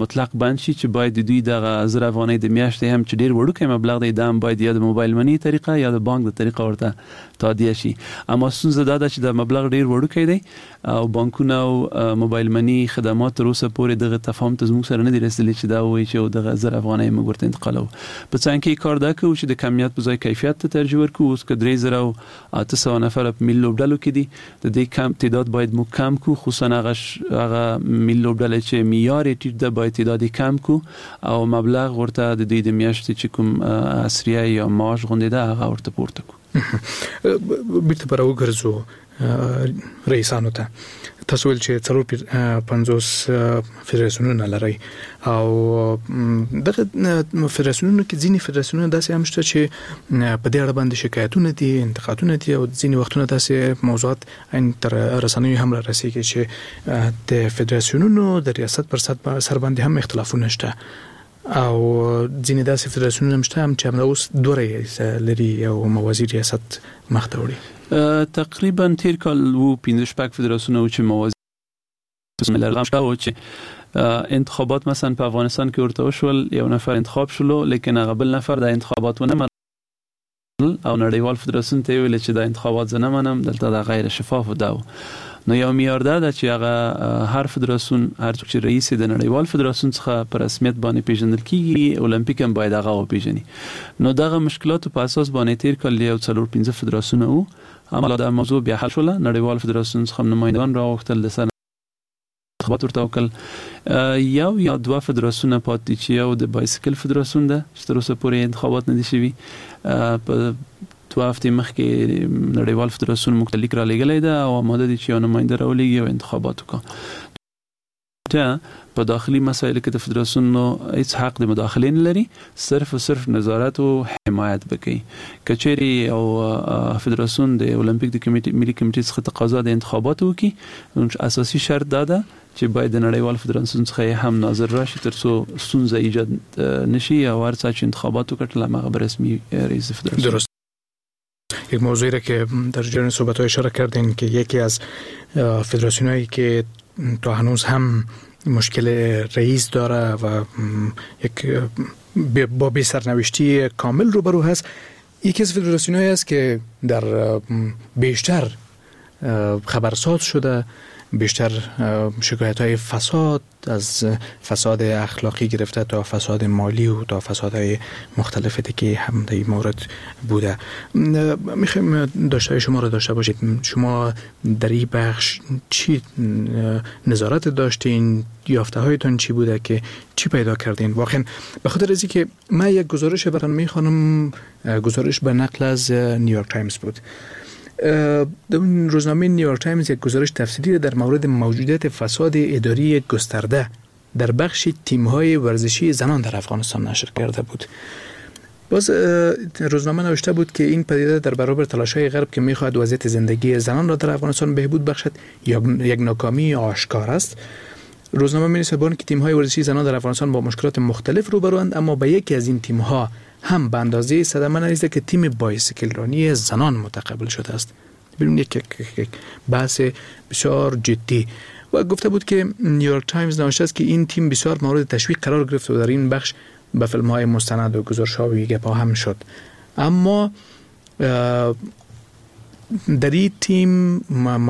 مطلق بند شي چې باید دوی د زر افغانۍ د میاشتې هم چې ډیر وړوکی مبلغ دی دا هم باید یا د موبایل منی طریقه یا د بانک د طریقه ورته تادیه شي. اما ستونزه دا ده چې د مبلغ ډیر وړوکی دی او بانکونه او موبایل منی خدمات تر اوسه پورې دغه تفاهم ته زموږ سره نه دی رسیدلی چې دا وایي چې دغه زر افغانۍ موږ ورته انتقالو. په څنګه کې کار دا کوي چې د کمیت په ځای کیفیت ته ترجیح ورکړو. اوس که 3800 نفر په ملي لوبډلو کې دي د دې کم تعداد باید مو کم کو، خصوصا هغه ملي لوبډلې چې معیار ټیټ ده باید تعداد کم کو او مبلغ ورته د دې د میاشتې چې کوم اسریه یا معاش غونډه ده هغه ورته پورته کو. بیرته پر وګرځو رئیسانو ته. تاسو ول چې 450 فدراسیونونه لري او دغه فدراسیونونو کې ځینې فدراسیونونه داسې هم شته چې په دې اړه باندې شکایتونه دي، انتقادونه دي او ځینې وختونه داسې موضوعات ان تر رسنیو هم رسیږي چې د فدراسیونونو د ریاست پر سر باندې هم اختلافونه شته او ځینې داسې فدراسیونونه هم شته چې هم اوس دوه رئیس لري او موازی ریاست مخ ته وړي. تقریبا تیر کال و 15 فدراسیون چې موازی لرغم شته و چې انتخابات مثلا په افغانستان کې ورته وشول، یو نفر انتخاب شلو لیکن هغه بل نفر د انتخاباتونه او نړیوال فدراسیون ته ویل چې د انتخابات زنه منم دلته د غیر شفاف ده. نو یو معیار ده چې هغه هر فدراسیون هر څوک چې رئیس د نړیوال فدراسیون څخه په رسمیت باندې پیژندل کیږي، اولمپیک هم باید هغه وپیژني. نو دغه مشکلات په اساس باندې تیر کال یو 4-15 فدراسیون وو، اما دا موضوع بیا حل شول. نړیوال فدراسیون څخه نمایندگان راوختل د سره انتخابات ورته وکړل. یو یا دوه فدراسیون پاتې چې یو د بایسکل فدراسیون ده چې تر اوسه پورې انتخابات نه دي شوي. په 2 هفته مخکې نړیوال فدراسیون مختلف را لګلې ده او آماده دي چې یو نماینده راولېږي او انتخابات وکړي. په داخلي مسایلو کې د فدراسیون هیڅ حق د مداخله نه لري، صرف او صرف نظارت او حمایت وکړي. کچېری او فدراسیون د اولمپیک د کمیټې ملي کمیټې څخه تقاضا د انتخابات وکړي، نو اساسي شرط دا ده چې باید د نړیوال فدراسیون څخه هم ناظر راشي ترڅو ستونزه ایجاد نشي او هر څه چې انتخابات وکړي لمغه به رسمي رئیس فدراسیون. درست. یک موضوعی را که در جریان صحبت‌ها اشاره کردین که یکی از فدراسیونایی که تا هنوز هم مشکل رئیس داره و یک با بی سرنوشتی کامل روبرو هست، یکی از فدراسیونایی است که در بیشتر خبرساز شده، بیشتر شکایت‌های فساد، از فساد اخلاقی گرفته تا فساد مالی و تا فسادهای مختلفی که هم در این مورد بوده. میخوایم داشته شما را داشته باشید. شما در این بخش چی نظارت داشتین؟ یافته هایتون چی بوده که چی پیدا کردین؟ واقعا به خاطر از اینکه من یک گزارش برام میخوانم، گزارش به نقل از نیویورک تایمز بود. در روزنامه نیویورک تایمز یک گزارش تفصیلی در مورد موجودیت فساد اداری گسترده در بخش تیم‌های ورزشی زنان در افغانستان نشر کرده بود. باز روزنامه نوشته بود که این پدیده در برابر تلاش‌های غرب که می‌خواهد وضعیت زندگی زنان را در افغانستان بهبود بخشد یک ناکامی آشکار است. روزنامه می‌نویسد با اینکه تیم‌های ورزشی زنان در افغانستان با مشکلات مختلف روبروند، اما به یکی از این تیم‌ها هم به اندازه صدمه نرسیده که تیم بایسکل رانی زنان متقبل شده است. ببینید یک بحث بسیار جدی. و گفته بود که نیویورک تایمز نوشته است که این تیم بسیار مورد تشویق قرار گرفت و در این بخش به فیلم‌های مستند و گزارش‌ها و گپ‌ها هم شد. اما در این تیم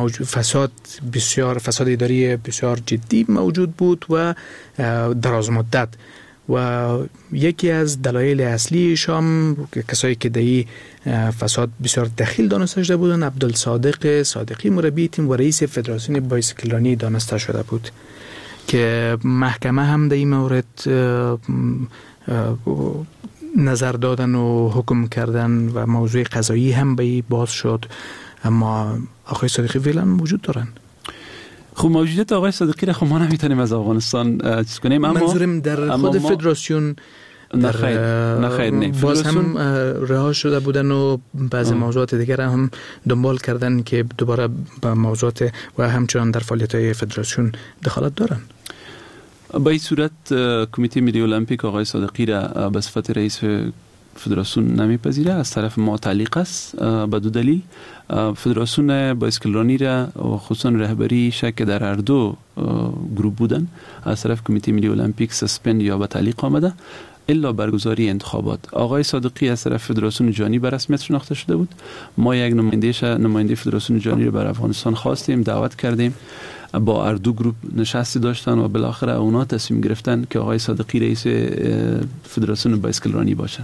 فساد اداری بسیار جدی موجود بود و دراز مدت. و یکی از دلایل اصلیش هم کسایی که در این فساد بسیار دخیل دانسته شده بودن، عبدالصادق صادقی مربی تیم و رئیس فدراسیون بایسکلرانی دانسته شده بود که محکمه هم در این مورد نظر دادن و حکم کردن و موضوع قضایی هم به این باز شد. اما آقای صادقی فعلا موجود دارن. خب موجودیت آقای صادقی را خب ما نمیتونیم از افغانستان چیز کنیم، اما منظورم در خود فدراسیون نه باز هم رها شده بودن و بعضی موضوعات دیگر هم دنبال کردن که دوباره به موضوعات و همچنان در فعالیت‌های فدراسیون دخالت دارن. به این صورت کمیته ملی المپیک آقای صادقی را به صفت رئیس فدراسیون نمیپذیره، از طرف ما تعلیق است به دو دلیل. فدراسیون بایسکلرانی را و خصوصا رهبری شک در هر دو گروه بودن از طرف کمیته ملی المپیک سسپند یا به تعلیق آمده الا برگزاری انتخابات. آقای صادقی از طرف فدراسیون جهانی به رسمیت شناخته شده بود. ما یک نماینده فدراسیون جهانی رو بر افغانستان خواستیم، دعوت کردیم، با هر دو گروه نشستی داشتن و بالاخره اونا تصمیم گرفتن که آقای صادقی رئیس فدراسیون بایسکلرانی باشن.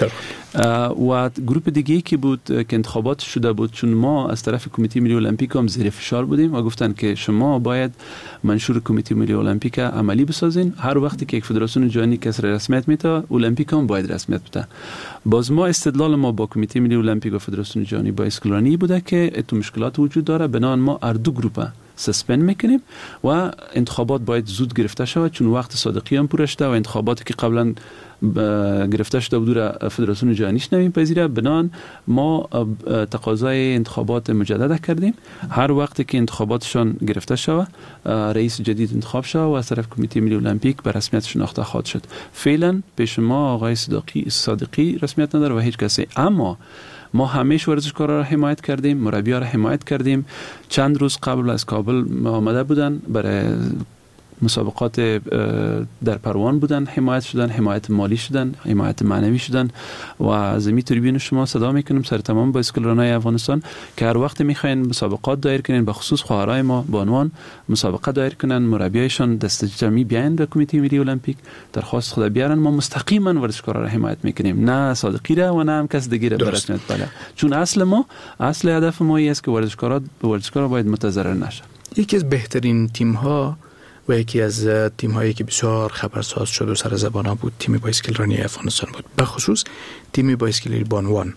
و گروه دیگه که بود که انتخابات شده بود، چون ما از طرف کمیته ملی المپیک هم زیر فشار بودیم و گفتن که شما باید منشور کمیته ملی المپیک عملی بسازین. هر وقتی که یک فدراسیون جهانی کسر رسمیت میده، المپیک هم باید رسمیت بده. باز ما استدلال ما با کمیته ملی المپیک و فدراسیون جهانی بایسکلرانی بوده که اتو مشکلات وجود داره، بنابراین ما هر دو گروه سسپند میکنیم و انتخابات باید زود گرفته شود، چون وقت صادقی هم پوره شده و انتخاباتی که قبلا گرفته شده بود را فدراسیون جهانیش نمیپذیره. بنان ما تقاضای انتخابات مجدد کردیم. هر وقتی که انتخاباتشان گرفته شود، رئیس جدید انتخاب شود و از طرف کمیته ملی المپیک به رسمیت شناخته خواهد شد. فعلا پیش ما آقای صادقی رسمیت نداره و هیچ کسی. اما ما همیشه ورزشکارا را حمایت کردیم، مربی‌ها را حمایت کردیم. چند روز قبل از کابل آمده بودن، برای مسابقات در پروان بودن، حمایت شدن، حمایت مالی شدن، حمایت معنوی شدن و از این تریبیون شما صدا میکنیم سر تمام بایسکلرانای افغانستان که هر وقت میخواین مسابقات دایر کنین، به خصوص خواهرای ما به عنوان مسابقه دایر کنن، مربیایشان دست جمعی بیاین به کمیته ملی المپیک درخواست خود بیارن، ما مستقیما ورزشکارا را حمایت میکنیم، نه صادقی را و نه هم کس دیگه را به رسمیت بالا. چون اصل هدف ما است که ورزشکارا باید متضرر نشه. یکی از بهترین تیم ها و یکی از تیم هایی که بسیار خبرساز شد و سر زبان ها بود تیم بایسکلرانی افغانستان بود، به خصوص تیم بایسکلی بانوان.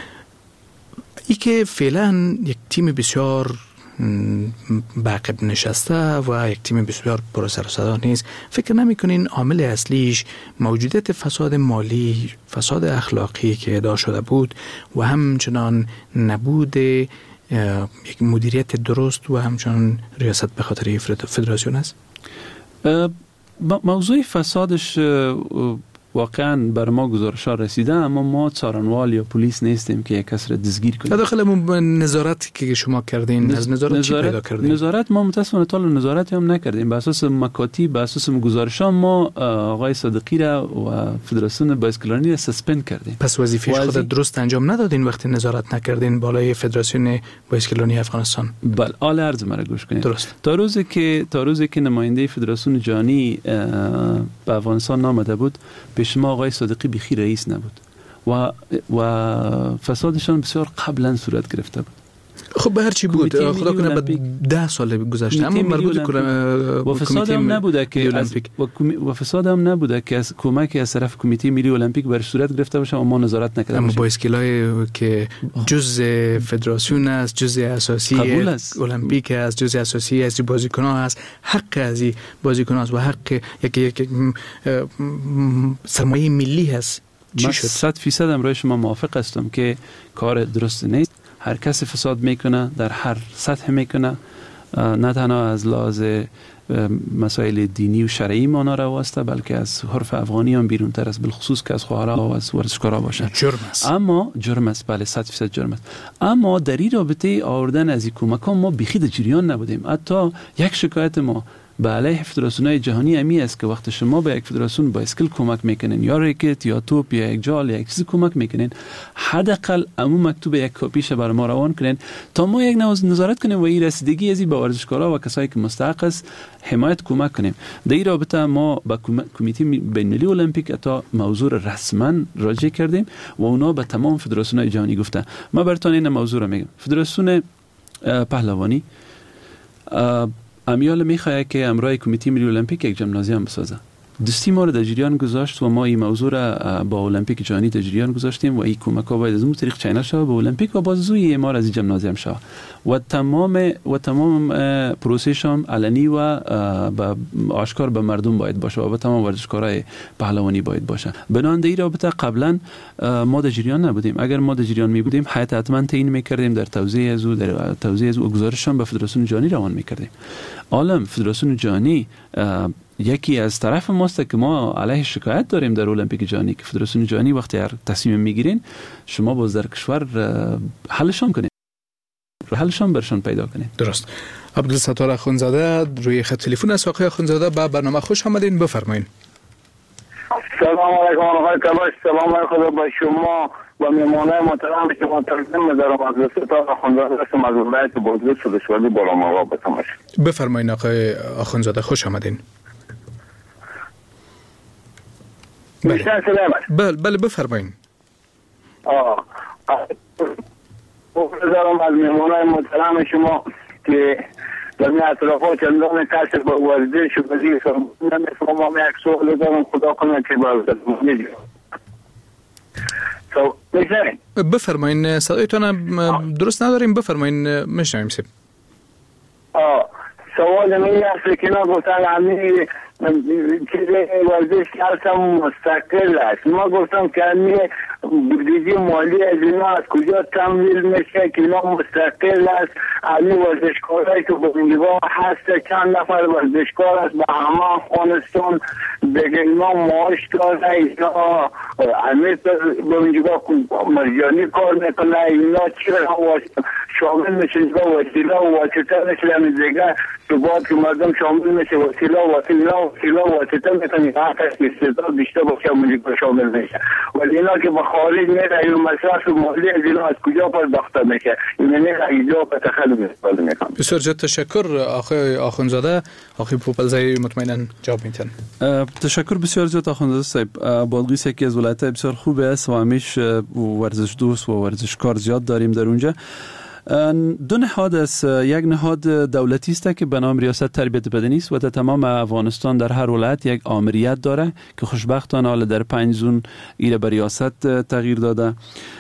ای که فعلا یک تیم بسیار بعقب نشسته و یک تیم بسیار پر سر و صدا نیست. فکر نمی‌کنین عامل اصلیش موجودیت فساد مالی، فساد اخلاقی که ادعا شده بود و همچنان نبود یک مدیریت درست و همچنان ریاست به خاطر فدراسیون است؟ موضوع فسادش واقعا بر ما گزارش‌ها رسیده، اما ما څارنوال یا پلیس نیستیم که یک کس را دستگیر کنیم. داخل نظارت که شما کردین، از نظارت چی پیدا کردین؟ نظارت ما متاسفانه تا نظارت هم نکردیم. بر اساس مکاتیب، بر اساس گزارش‌ها ما آقای صادقی را و فدراسیون بایسکلرانی را سسپند کردیم. پس وظیفه خود درست انجام ندادین وقتی نظارت نکردین بالای فدراسیون بایسکلرانی افغانستان؟ بله، حال عرض مرا گوش کنید. درست. تا روزی که نماینده فدراسیون جهانی به افغانستان آمده بود، پیش ما آقای صادقی بخی رئیس نبود و فسادشان بسیار قبلا صورت گرفته بود. خب به هر چی بود، خدا کنه بعد 10 سال گذشته، اما مربوط و فساد هم نبوده که و فساد هم نبوده که از کمک از طرف کمیته ملی المپیک بر صورت گرفته باشه و ما نظارت نکردیم. اما بایسکلای که جزء فدراسیون است، جزء اساسی المپیک است، جزء اساسی از بازیکن‌ها است، حق از بازیکن‌ها است و حق یک سرمایه ملی است. چی شد؟ 100% امروز شما موافق هستم که کار درست نیست. هر کسی فساد میکنه، در هر سطح میکنه، نه تنها از لحاظ مسائل دینی و شرعی مانا را واسطه، بلکه از حرف افغانی هم بیرون تر است، بالخصوص که از خواهرها و از ورزشکارا باشه. جرم است. بله 100% جرم است. اما در این رابطه آوردن از این کمک‌ها ما بیخی در جریان نبودیم. حتی یک شکایت ما به علیه فدراسیون‌های جهانی امی است که وقتی شما به یک فدراسیون بایسکل کمک میکنین یا ریکت یا توپ یا یک جال یا یک چیزی کمک میکنین، حداقل عمو مکتوب یک کاپیش بر ما روان کنین تا ما یک نظارت کنیم و این رسیدگی از با ورزشکارا و کسایی که مستحق است حمایت کمک کنیم. در این رابطه ما با کمیته بین‌المللی المپیک تا موضوع رسما راجع کردیم و اونا به تمام فدراسیون‌های جهانی گفتن. ما براتون این موضوع رو میگم. فدراسیون پهلوانی امیال میخواه که امرای کمیته ملی المپیک یک جمنازیوم بسازه. دستی ما رو در جریان گذاشت و ما این موضوع را با المپیک جهانی در جریان گذاشتیم و این کمک ها باید از اون طریق چینل شود به المپیک و بازوی ما از این جمنازیوم شود و تمام پروسش هم علنی و آشکار به مردم باید باشه و به تمام ورزشکارای پهلوانی باید باشه. بنابراین در این رابطه قبلا ما در جریان نبودیم. اگر ما در جریان می بودیم حتما تعیین میکردیم، در توزیع از او گزارش هم به فدراسیون جهانی روان میکردیم. عالم فدراسیون جهانی یکی از طرف ماست که ما علیه شکایت داریم در المپیک جهانی که فدراسیون جهانی وقتی هر تصمیم میگیرین شما باز در کشور حلشان کنید، حلشان برشان پیدا کنید. درست. عبدالستار اخوندزاده روی خط تلفن است. آقای اخوندزاده به برنامه خوش آمدین، بفرمایید. سلام علیکم آقای کباش، سلام علیکم با شما و میمانه محترم که ما تقدیم می‌دارم از عبدالستار اخوندزاده هستم از ولایت بادغیس ولسوالی بالاماوا به تماشا. بفرمایید آقای اخوندزاده، خوش آمدین. بله بفرمایید. بفرمایید از میمانه محترم شما که در این اطرافا چندان کسی با ورزش و بازی نمی‌فهمم. ما یک سوال دارم، خدا کنه که بازدید بفرمایید. صدایتان درست نداریم، بفرمایید میشنویم. سوال من است که گفتن همین چیز ورزش هستم مستقل است. ما گفتم که همین بودجه مالی از اینا از کجا تمویل میشه که اینا مستقل است. همین ورزشکارایی که به نگاه هست چند نفر ورزشکار است به همه افغانستان دیگه اینا معاش داره، اینا همین به نگاه مجانی کار میکنه، اینا چرا شامل میشه وسیله و واسطه میشه همین دیگه تو باید که مردم شامل میشه وسیله و واسطه میکنه حقش استعداد بیشتر باشه مجیب شامل میشه. ولی اینا که به خارج میره این مصرف مالی از اینا از کجا پرداخته میشه؟ این اینجا به تخلف استفاده میکنه. بسیار زیاد تشکر آقای اخوندزاده. آقای پوپلزایی مطمئنا جواب میتن. تشکر بسیار زیاد اخوندزاده صاحب. بادغیس یکی از ولایت‌های بسیار خوبه است و همیشه ورزش دوست و ورزشکار زیاد داریم در اونجا. دو نهاد است. یک نهاد دولتی است که به نام ریاست تربیت بدنی است و در تمام افغانستان در هر ولایت یک آمریت داره که خوشبختانه حالا در 5 زون ایره به ریاست تغییر داده.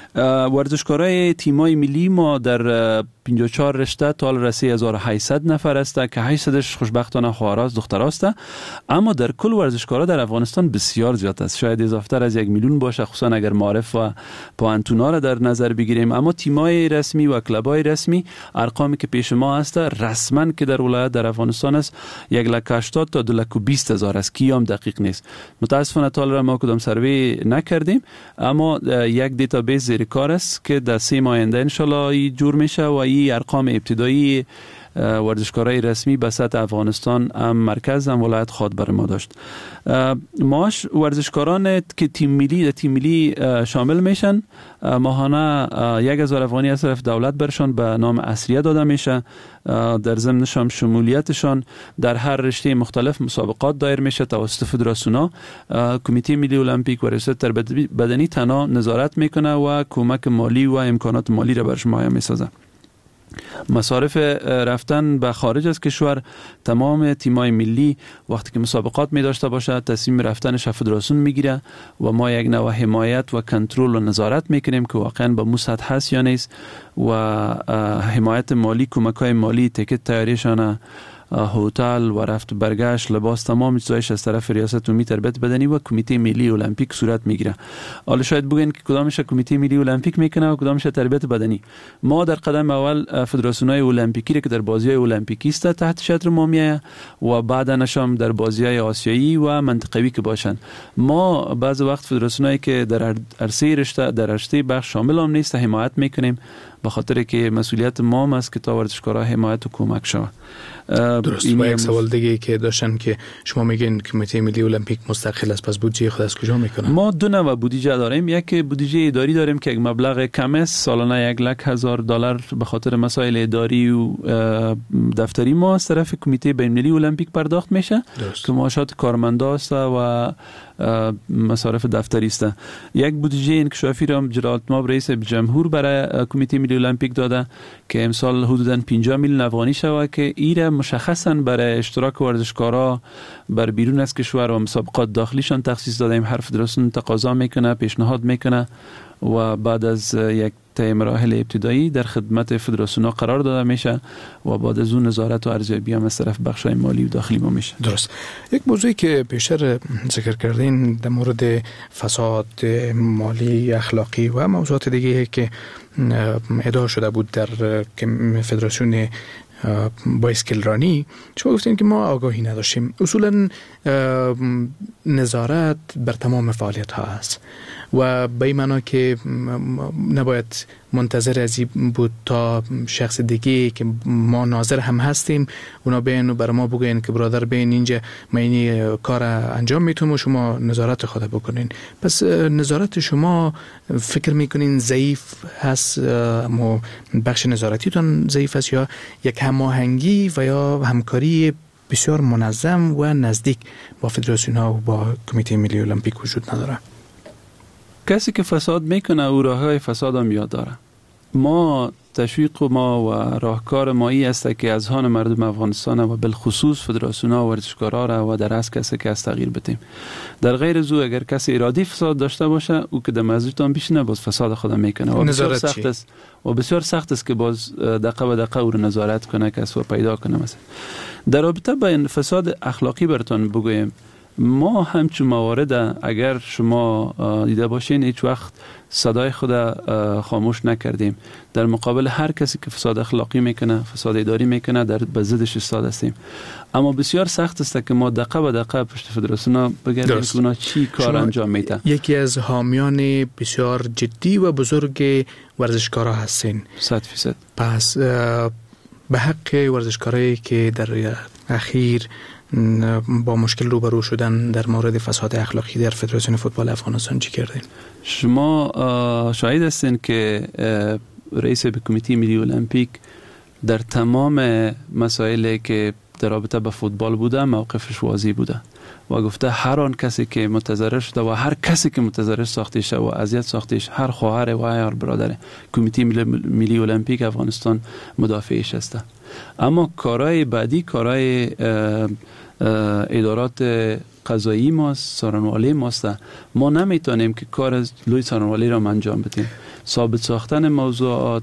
ورزشکارای تیمای ملی ما در 54 رشته تا رسی 1800 نفر است که 800ش خوشبختانه خواهرات دختراست، اما در کل ورزشکارا در افغانستان بسیار زیاد است، شاید اضافه‌تر از 1 میلیون باشه، خصوصا اگر معارف و پوانتونا را در نظر بگیریم. اما تیمای رسمی و کلبای رسمی ارقامی که پیش ما است رسما که در ولایت در افغانستان است 180 تا 220,000 است که هم دقیق نیست. متاسفانه تا الان ما کدام سروی نکردیم، اما یک دیتابیس زیر کار است که در 3 ماه آینده ان شاء الله جور میشه و این ارقام ابتدایی ورزشکارای رسمی به سطح افغانستان هم مرکز هم ولایت خود بر ما داشت. معاش ورزشکاران که تیم ملی شامل میشن ماهانه 1000 افغانی از طرف دولت برشان به نام عصریه داده میشه. در ضمنش هم شمولیتشان در هر رشته مختلف مسابقات دایر میشه توسط فدراسیونا. کمیته ملی المپیک و ریاست تربیت بدنی تنها نظارت میکنه و کمک مالی و امکانات مالی را برش مهیا میسازه. مصارف رفتن به خارج از کشور تمام تیمای ملی وقتی که مسابقات می داشته باشه تصمیم رفتنش فدراسیون میگیره و ما یک نوع حمایت و کنترل و نظارت میکنیم که واقعا با موسط هست یا نیست و حمایت مالی، کمک‌های مالی، تیکت تیاریشان، هتل و رفت برگشت، لباس، تمام چیزایش از طرف ریاست عمومی تربیت بدنی و کمیته ملی المپیک صورت میگیره. حالا شاید بگن که کدامش کمیته ملی المپیک میکنه و کدامش تربیت بدنی. ما در قدم اول فدراسیون‌های المپیکی که در بازی‌های المپیکی است تحت شطر ما میایه و بعدا نشام در بازی‌های آسیایی و منطقوی که باشن. ما بعض وقت فدراسیونایی که در عرصه رشته در رشته بخش شامل هم نیست حمایت میکنیم به خاطر که مسئولیت ما است که تا ورزشکارا حمایت و کمک شود. درست. و یک سوال دیگه که داشتن که شما میگین کمیته ملی المپیک مستقل است، پس بودجه خود از کجا میکنه؟ ما دو نوع بودجه داریم. یک بودجه اداری داریم که یک مبلغ کم است، سالانه $100,000 به خاطر مسائل اداری و دفتری ما از طرف کمیته بین‌المللی المپیک پرداخت میشه که معاشات کارمندا است و مصارف دفتری است. یک بودجه انکشافی را جلالت مآب رئیس جمهور برای کمیته ملی المپیک داده که امسال حدوداً 50 میلیون افغانی شود که ایره مشخصاً برای اشتراک ورزشکارا بر بیرون از کشور و مسابقات داخلیشان تخصیص دادیم. هر فدراسیون تقاضا میکنه، پیشنهاد میکنه و بعد از یک طی مراحل ابتدایی در خدمت فدراسیونا قرار داده میشه و بعد از اون نظارت و ارزیابی هم از طرف بخشای مالی و داخلی ما میشه. درست. یک موضوعی که پیشتر ذکر کردین در مورد فساد مالی، اخلاقی و موضوعات دیگه که ادعا شده بود در فدراسیون بایسکل رانی شما گفتین که ما آگاهی نداشتیم. اصولا نظارت بر تمام فعالیت ها است و به این معنا که نباید منتظر از این بود تا شخص دیگه که ما ناظر هم هستیم اونا بیان و برای ما بگوین که برادر بیان اینجا ما این کار انجام میتونم و شما نظارت خود بکنین. پس نظارت شما فکر میکنین ضعیف هست، بخش نظارتیتون ضعیف است یا یک هماهنگی و یا همکاری بسیار منظم و نزدیک با فدراسیون ها و با کمیته ملی المپیک وجود نداره؟ کسی که فساد میکنه او راههای فساد هم یاد داره. ما تشویق ما و راهکار مایی است که از هان مردم افغانستان و بالخصوص فدراسیون ها و ورزشکارا را و در از کسی که از تغییر بدیم. در غیر زو اگر کسی ارادی فساد داشته باشه او که در مسجدتان بشینه باز فساد خود میکنه و بسیار سخت است که باز دقیقه به دقیقه او رو نظارت کنه کس و پیدا کنه. مثلا در رابطه با این فساد اخلاقی براتون بگویم، ما همچون موارد اگر شما دیده باشین هیچ وقت صدای خود خاموش نکردیم. در مقابل هر کسی که فساد اخلاقی میکنه، فساد اداری میکنه، در بزدش ایستاده هستیم. اما بسیار سخت است که ما دقیقه به دقیقه پشت فدراسیون بگردیم که اونا چی کار انجام میده. یکی از حامیان بسیار جدی و بزرگ ورزشکارا هستین. 100%. پس به حق ورزشکارایی که در اخیر با مشکل روبرو شدن در مورد فساد اخلاقی در فدراسیون فوتبال افغانستان چی کردین؟ شما شاهد هستین که رئیس کمیته ملی المپیک در تمام مسائلی که در رابطه با فوتبال بوده موقفش واضح بوده و گفته هر آن کسی که متضرر شده و هر کسی که متضرر ساخته شده و اذیت ساخته شده، هر خواهر و هر برادر، کمیته ملی المپیک افغانستان مدافعش است. اما کارهای بعدی کارهای ادارات قضایی ماست، سارنوالی ماست. ما نمیتونیم که کار از لوی سارنوالی را انجام بدیم. ثابت ساختن موضوعات،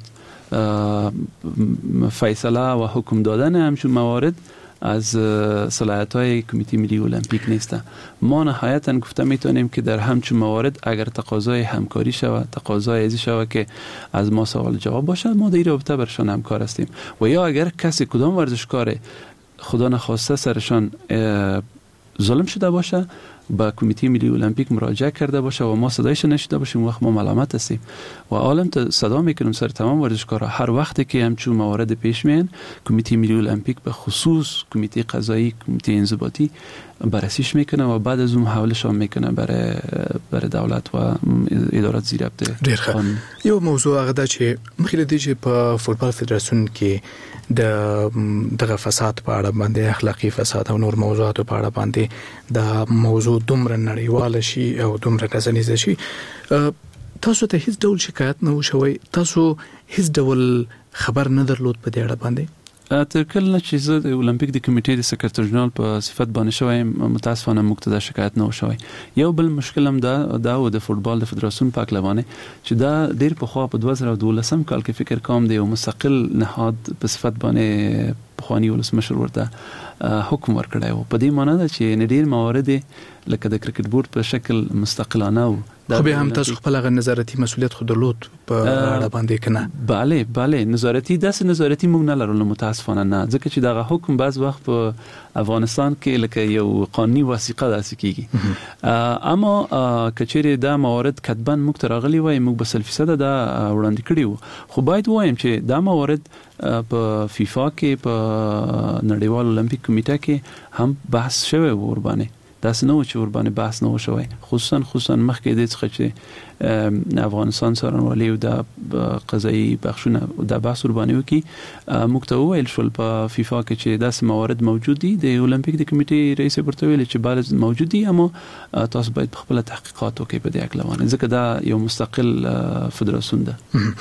فیصله و حکم دادن همچون موارد از صلاحیت‌های کمیته ملی المپیک نیست. ما نهایتاً گفته میتونیم که در همچون موارد اگر تقاضای همکاری شود، تقاضای ازی شود که از ما سوال جواب باشد، ما در این رابطه برشان همکار هستیم. و یا اگر کسی کدام ورزشکار خدا نخواسته سرشان ظلم شده باشه با کمیته ملی المپیک مراجعه کرده باشه و ما صدایش نشیده باشیم، وقت ما ملامت هستیم و عالم صدا میکنیم سر تمام ورزشکارا. هر وقتی که همچون موارد پیش میان کمیته ملی المپیک به خصوص کمیته قضایی، کمیته انضباطی بررسیش میکنه و بعد از اون حوالش هم میکنه برای دولت و ادارات زیربط. ډیر ښه. یو موضوع هغه ده چې مخکې د دې چې په فوتبال فدراسیون کې دغه فساد په اړه باندې، اخلاقی فساد او نور موضوعات په اړه باندې دا موضوع دومره نړیواله شي او دومره غزنیزه شي، تاسو ته هیڅ ډول شکایت نه وشوي؟ تاسو هیڅ ډول خبر نه درلود په دې اړه باندې؟ تر کله چې زه د المپیک د کمیټې د سکرټر جنرال په صفت باندې شوم، متاسفانه موږ ته دا شکایت نه وشوي. یو بل مشکل هم دا و د فوتبال د فدراسیون په اقلوانه چې دا ډیر په خوا په 2012 کال کې فکر کوم د یو مستقل نهاد په صفت باندې بخوانی ولسمشر ورته حکم ورکړی و. په دې معنی ده چې ډیر موارد لکه د کرکټ بورډ په شکل مستقلانه و. خو به هم تاسو خپل غو نظارتي مسولیت خو درلود په اړه باندې کنه؟ بله نظارتي نظارتي موږ نه لرو متاسفانه نه، ځکه چې دغه حکم بعض وخت په افغانستان کې لکه یو قانوني وثیقه داسې کیږي. اما کچېره دا موارد کتباً موږ ته راغلي وای، موږ به 100% دا وړاندې کړی وو. خو باید وایم چې دا موارد په فیفا کې په نړیوال المپیک کمیټه کې هم بحث شوی و وربانه. داس نو چې وربانه بحث نه وشوي، خصوصا مخکې د څه چې افغانستان سارنوالی او د قضایی بخشونه د بحث وربانه وکي. موږ ته ویل شول په فیفا کې چې داس موارد موجود دي، د المپیک د کمیټې رئیس ورته ویل چې بعض موجود دي، اما تاسو باید خپل تحقیقات وکړئ په دې اړه، ځکه دا یو مستقل فدراسیون ده.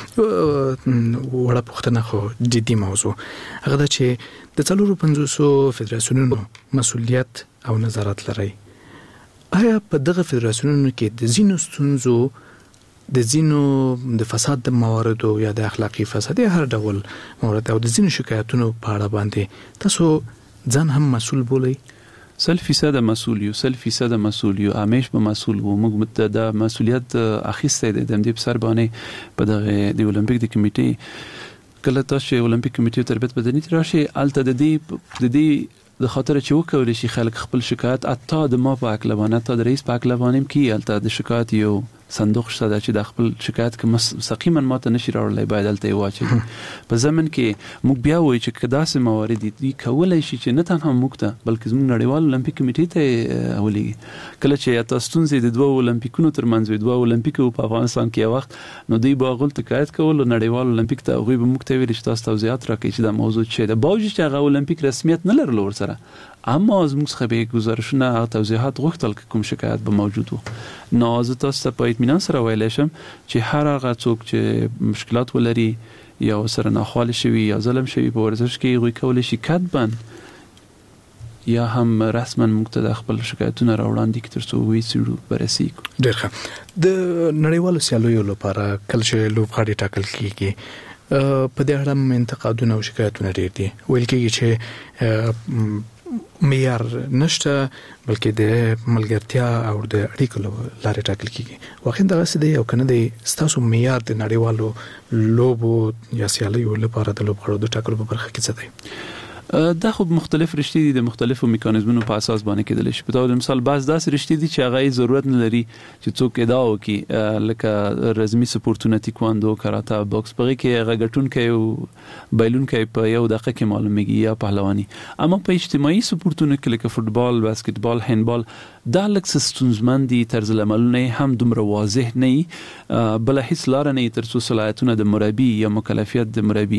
وړه پوښتنه خو جدي موضوع هغه ده چې د 450 فدراسیونونو مسؤلیت او نظارت لري. آیا په دغه فدراسیونونو کې د زینو ستونزو، د زینو د فساد د مواردو یا د اخلاقی فساد یا هر ډول موارد او د زینو شکایتونو په اړه باندې تاسو ځان هم مسؤل بولئ؟ 100% مسؤل یو، همیش به مسؤل وو. موږ د مسؤلیت اخیسته د دې په سر باندې په دغه د المپیک د کمیټې کله تاسو المپیک کمیټې تربیت بدني راشي الته د دې د خاطر چې وکول شي خلک خپل شکایت اته د ما په اکلبانه ته د رئیس په اکلبانه کې الته د شکایت یو صندوق شته چې د خپل شکایت کې مستقیما ماته نشي راوړلای باید الته واچي په زمن کې موږ بیا وایو چې کدا سه موارد دي کولای شي چې نه تنها موږ ته بلکې زموږ نړیوال المپیک کمیټې ته ولېږي کله چې تاسو ستونزې د دوه المپیکونو ترمنځ دوه المپیکو په افغانستان کې وخت نو دوی باغول تکایت کول نړیوال المپیک ته غوي به موږ ته ویل چې تاسو توضیحات راکړئ چې دا موضوع څه ده باوجود چې هغه المپیک رسمیت نه لرلو ورسره اما از موږ څخه به گزارشونه او توضیحات غوښتل کوم شکایت به موجود وو نو از تاسو په اطمینان سره ویلای شم چې هر هغه څوک چې مشکلات ولري یا سره ناخوالې شوي یا ظلم شوي په ورزش کې غوي کول شي کتبن یا هم رسما موږ ته خپل شکایتونه راوړاندې کړي ترڅو وی سړو برسي ډېر ښه د نړیوالو سیالیو لپاره کله چې لوبغاړي ټاکل کیږي په دې اړه انتقادونه او شکایتونه ډېر دي ویل کېږي چې معیار نشته بلکې د ملګرتیا او د اړیکو لارې ټاکل کیږي واقعا دغه څه دی او کنه دی ستاسو معیار د نړیوالو لوبو یا سیالیو لپاره د لوبغاړو د ټاکلو په برخه کې څه دی دا خو مختلف رشتې دي د مختلفو میکانیزمونو په اساس باندې کېدل شي په تور مثال بعض داسې رشتې دي چې هغه ضرورت نه لري چې څوک ادعا وکړي لکه رزمي سپورتونه تایکواندو کراته باکس په کې هغه ګټونکي او بایلونکي په یو دقیقه کې معلومیږي یا پهلواني اما په اجتماعي سپورتونو کې لکه فوتبال باسکټبال هندبال دا لکه ستونزمن دي طرز العملونه هم دومره واضح نه بل هیڅ لار نه ترڅو صلاحیتونه د مربي یا مکلفیت د مربي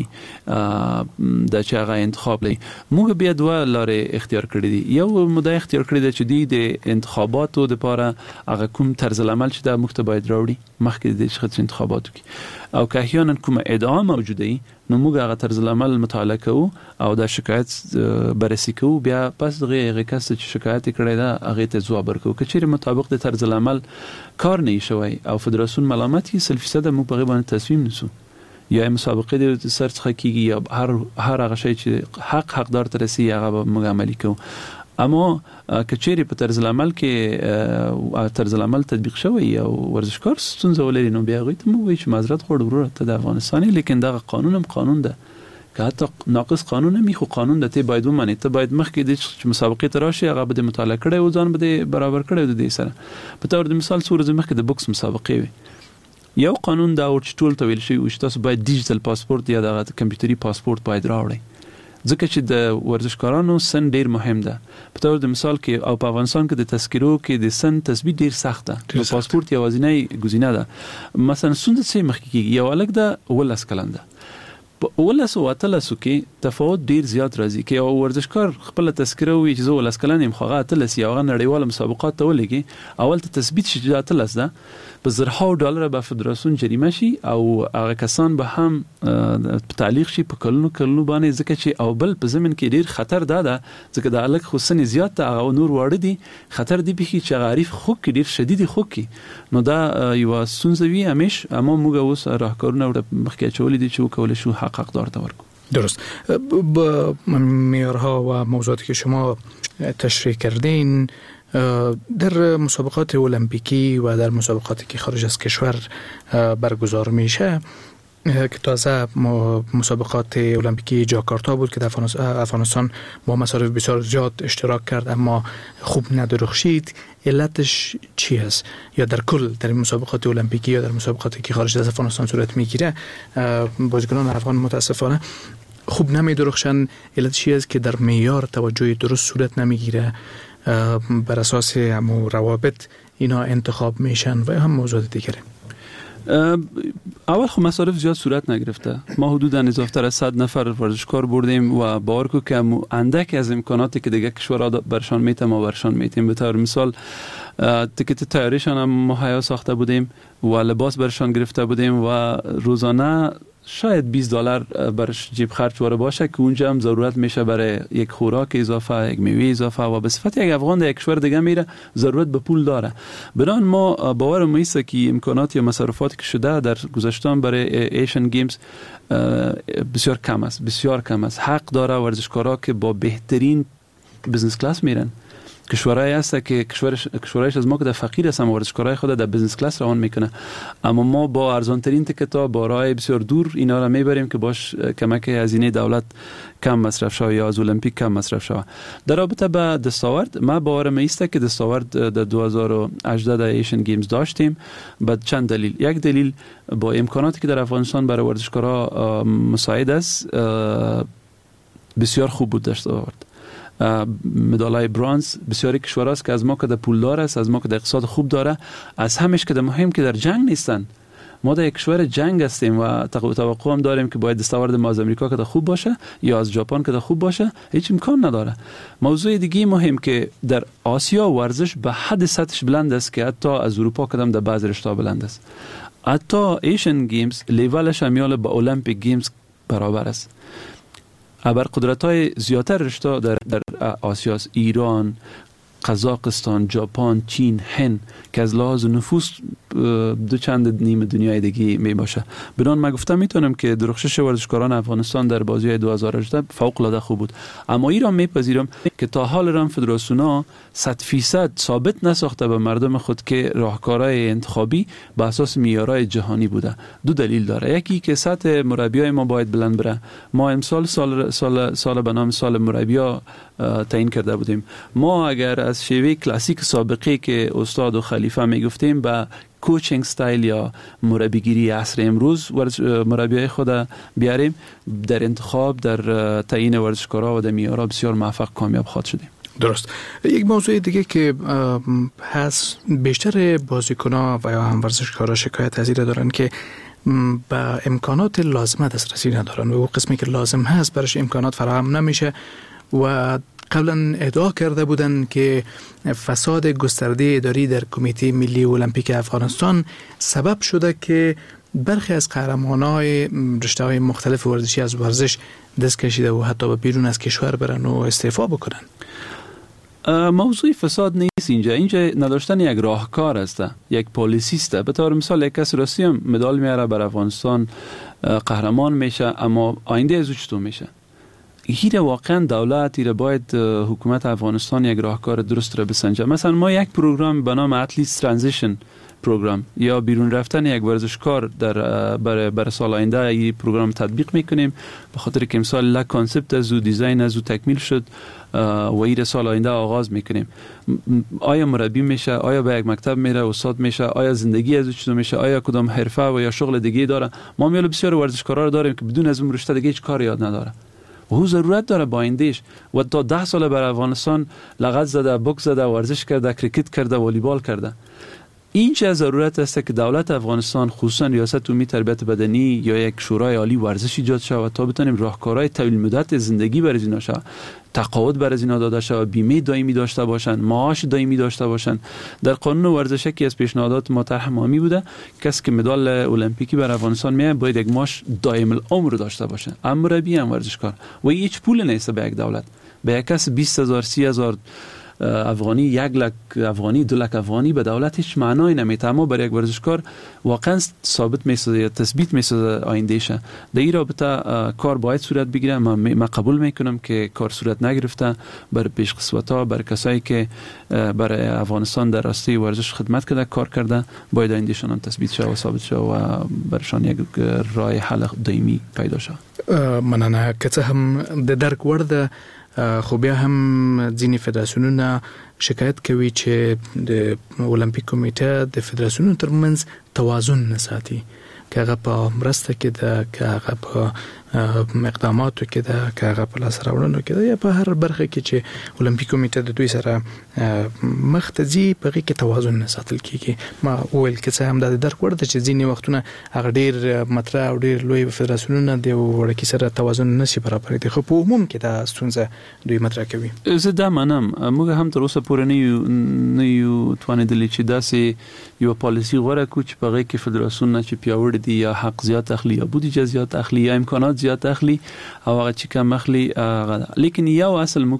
د چاغه انتخاب لري موږ بیا دوه لارې اختیار کړې دي یو مده اختیار کړې ده چې د انتخاباتو لپاره هغه کوم طرز العمل چې د مخته باید راوړي مخکې د شخص انتخاباتو کې او که احیانا کوم ادعا موجوده نو موږ هغه طرز العمل مطالعه کوو او د شکایت بررسي کوو بیا پس دغه کس چې شکایت کړی دا هغه ته ځواب ورکوو که چیرې مطابق د طرز العمل کار نه شوی او فدراسیون ملامت یې 100% موږ په غیبه تصمیم نیسو یا مسابقه د سر څخه کیږي یا هر هغه شی چې حقدار ته رسي هغه موږ عملي کوو اما کچېری په طرز العمل کې طرز العمل تطبیق شوی او ورزشکار ستونزه ولري نو بیا غوښته مو وایي چې معذرت غواړم وروره ته د افغانستان لیکن دا قانون ده که حتی ناقص قانون هم خو قانون ده ته باید ومنې ته باید مخکې د چې مسابقې ته راشي هغه به مطالعه کړي او ځان به برابر کړي د دې سره په تور د مثال صورت مخکې د بوکس مسابقې وي یو قانون دا ورچ ټول ته ویل شي او تاسو باید ډیجیټل پاسپورت یا د کمپیوټري پاسپورت باید راوړئ ځکه چې د ورزشکارانو سن ډیر مهم ده په تور د مثال کې او په افغانستان کې د تذکرو کې د سن تثبیت ډیر سخت ده نو پاسپورت یوازینی ګزینه ده مثلا سند څه مخکې یو الګ ده ولس کلنده ولس او اتلسو کې تفاوت ډیر زیات راځي کې او ورزشکار خپل تذکره وي چې ولس کلن هم خوغه اتلس یا غن نړیوال مسابقات ته ولګي اول ته تثبیت شي چې اتلس ده په زرهاو ډالر به فدراسیون جریمه شي او هغه کسان به هم تعلیق شي په کلونو باندې ځکه چې او بل په زمين کې ډیر خطر ده ځکه د الګ خصوصي زیات او نور واړه دي خطر دی به چې غریف خو کې ډیر شدید خو کې نو دا یو سنځوي همیش اما موږ اوس راهکارونه مخکې چولې دي چې کول شو حقدار ته ورکو درست با معیارها و موضوعاتی که شما تشریح کردین در مسابقات المپیکی و در مسابقاتی که خارج از کشور برگزار میشه که تازه مسابقات المپیکی جاکارتا بود که در افغانستان با مصارف بسیار زیاد اشتراک کرد اما خوب ندرخشید علتش چی است یا در کل در این مسابقات المپیکی یا در مسابقاتی که خارج از افغانستان صورت میگیره بازیکنان افغان متاسفانه خوب نمیدرخشن علت چی است که در معیار توجه درست صورت نمیگیره بر اساس همو روابط اینا انتخاب میشن و هم موضوعات دیگره اول خب مصارف زیاد صورت نگرفته ما حدوداً اضافه از 100 نفر ورزشکار بردیم و باور کو که اندک از امکاناتی که دیگه کشورها برشان میتیم ما برشان میتیم به طور مثال تیکت تیاریشان هم مهیا ساخته بودیم و لباس برشان گرفته بودیم و روزانه شاید $20 برش جیب خرج واره باشه که اونجا هم ضرورت میشه برای یک خوراک اضافه یک میوه اضافه و به صفت یک افغان در یک کشور دیگه میره ضرورت به پول داره بنان ما باور میسته که امکانات یا مصارفاتی که شده در گذشتن برای ایشن گیمز بسیار کم است حق داره ورزشکارا که با بهترین بزنس کلاس میرن کشورهایی هست که کشورهایش از ما که در فقیر هستن ورزشکارای خود در بیزنس کلاس روان میکنه، اما ما با ارزان ترین تیکتا با راه بسیار دور اینا را میبریم که باش کمک هزینه دولت کم مصرف شود یا از المپیک کم مصرف شود. در رابطه با دستاورد ما باورم است که دستاورد در 2018 در ایشن گیمز داشتیم با چند دلیل. یک دلیل با امکاناتی که در افغانستان برای ورزشکارا مساعد است بسیار خوب بود دستاورد. مدالای برانز بسیاری کشورها است که از ما که در پولدار است، از ما که در اقتصاد خوب داره، از همش که در مهم که در جنگ نیستن. ما در یک کشور جنگ هستیم و توقع هم داریم که باید دستاورد ما از امریکا که خوب باشه یا از ژاپن که خوب باشه، هیچ امکان نداره. موضوع دیگه مهم که در آسیا ورزش به حد سطحش بلند است که حتی از اروپا کدام در بعض رشته بلند است. حتی ایشن گیمز لیولش همیال با المپیک گیمز برابر است. ابرقدرت‌های زیاتر رشته در آسیا، ایران، قزاقستان، ژاپن، چین، هند که از لحاظ نفوس دو چند نیم دنیای دیگه می باشه. بنان من گفتم میتونم که درخشش ورزشکاران افغانستان در بازی 2018 فوق العاده خوب بود، اما ایران میپذیرم که تا حال رام فدراسیونا 100% ثابت نساخته به مردم خود که راهکارهای انتخابی به اساس معیارهای جهانی بوده. دو دلیل داره. یکی که سطح مربیای ما باید بلند بره. ما امسال سال به نام سال مربیا تعیین کرده بودیم. ما اگر از شیوه کلاسیک سابقه که استاد و خلیفه میگفتیم با کوچینگ استایل یا مربیگیری عصر امروز مربیای خود بیاریم، در انتخاب در تعیین ورزشکارا و در معیارها بسیار موفق کامیاب خواهد شدیم. درست. یک موضوع دیگه که هست، بیشتر بازیکن‌ها و یا هم ورزشکارا شکایت از این دارن که با امکانات لازمه دسترسی ندارن و قسمی که لازم هست برش امکانات فراهم نمیشه و قبلا ادعا کرده بودند که فساد گسترده اداری در کمیته ملی المپیک افغانستان سبب شده که برخی از قهرمانای رشته‌های مختلف ورزشی از ورزش دست کشیده و حتی به بیرون از کشور برن و استعفا بکنن. موضوع فساد نیست اینجا نداشتن یک راهکار است، یک پالیسی است. به طور مثال یک کس راستی هم مدال میاره بر افغانستان قهرمان میشه، اما آینده از چطور میشه؟ هیره واقعا دولت هیره باید حکومت افغانستان یک راهکار درست را بسنجه. مثلا ما یک پروگرام به نام اتلیت ترانزیشن پروگرام یا بیرون رفتن یک ورزشکار در برای سال آینده این پروگرام تطبیق میکنیم، به خاطر که امسال لک کانسپت از او دیزاین از او تکمیل شد و این سال آینده آغاز میکنیم. آیا مربی میشه، آیا به یک مکتب میره استاد میشه، آیا زندگی از او چطور میشه، آیا کدام حرفه و یا شغل دیگه داره؟ ما میل بسیار ورزشکارا رو داریم که بدون از اون رشته دیگه هیچ کاری یاد نداره و او ضرورت داره با آیندهش و تا 10 سال بر افغانستان لغت زده، بوکس زده، ورزش کرده، کریکت کرده، والیبال کرده. این چه ضرورت است که دولت افغانستان خصوصا ریاست عمومی تربیت بدنی یا یک شورای عالی ورزش ایجاد شود تا بتونیم راهکارهای طویل مدت زندگی برای اینا شود، تقاعد برای اینا داده شود، بیمه دائمی داشته باشند، معاش دائمی داشته باشند. در قانون ورزش یکی از پیشنهادات ما طرح حامی بوده کسی که مدال المپیکی بر افغانستان میاره باید یک معاش دائم العمر داشته باشه، هم مربی هم ورزشکار، و هیچ پول نیست به یک دولت. به یک کس 20,000 30,000 افغانی، 1 لک افغانی، 2 لک افغانی به دولت هیچ معنایی نمیده، اما برای یک ورزشکار واقعا ثابت میسازه یا تثبیت میسازه آیندهشه. در این رابطه کار باید صورت بگیره. من قبول میکنم که کار صورت نگرفته برای پیشقسوتا، برای کسایی که برای افغانستان در راسته ورزش خدمت کرده کار کرده، باید آیندهشان هم تثبیت شه و ثابت شه و برشان یک راه حل دائمی پیدا شه. مننه. که هم د درک ورده خو بیا هم ځینې فدراسیونونه شکایت کوي چې د المپیک کمیټه د فدراسیونونو ترمنځ توازن نه ساتي، که هغه په مرسته کې ده، که هغه په اقداماتو کې ده، که هغه په لاسته راوړنو کې ده، یا په هر برخه کې چې المپیک کمیټه د دوی سره مخ ته ځي په هغې کې توازن نه ساتل کېږي. ما وویل که څه هم دا د درک وړ ده چې ځینې وختونه هغه ډېر مطرح او ډېر لوی فدراسیونونه د وړکي سره توازن نشي برابر دي، خو په عموم کې دا ستونزه دوی مطرح کوي. زه دا منم. موږ هم تر اوسه پورې نه یو توانېدلي چې داسې یو پالیسي غوره کړو چې په هغې کې فدراسیونونه چې پیاوړي دي یا حق زیات اخلي یا بودیجه زیات اخلي یا امکانات زیات اخلي او هغه چې کم اخلي هغه. لیکن یو اصل موږ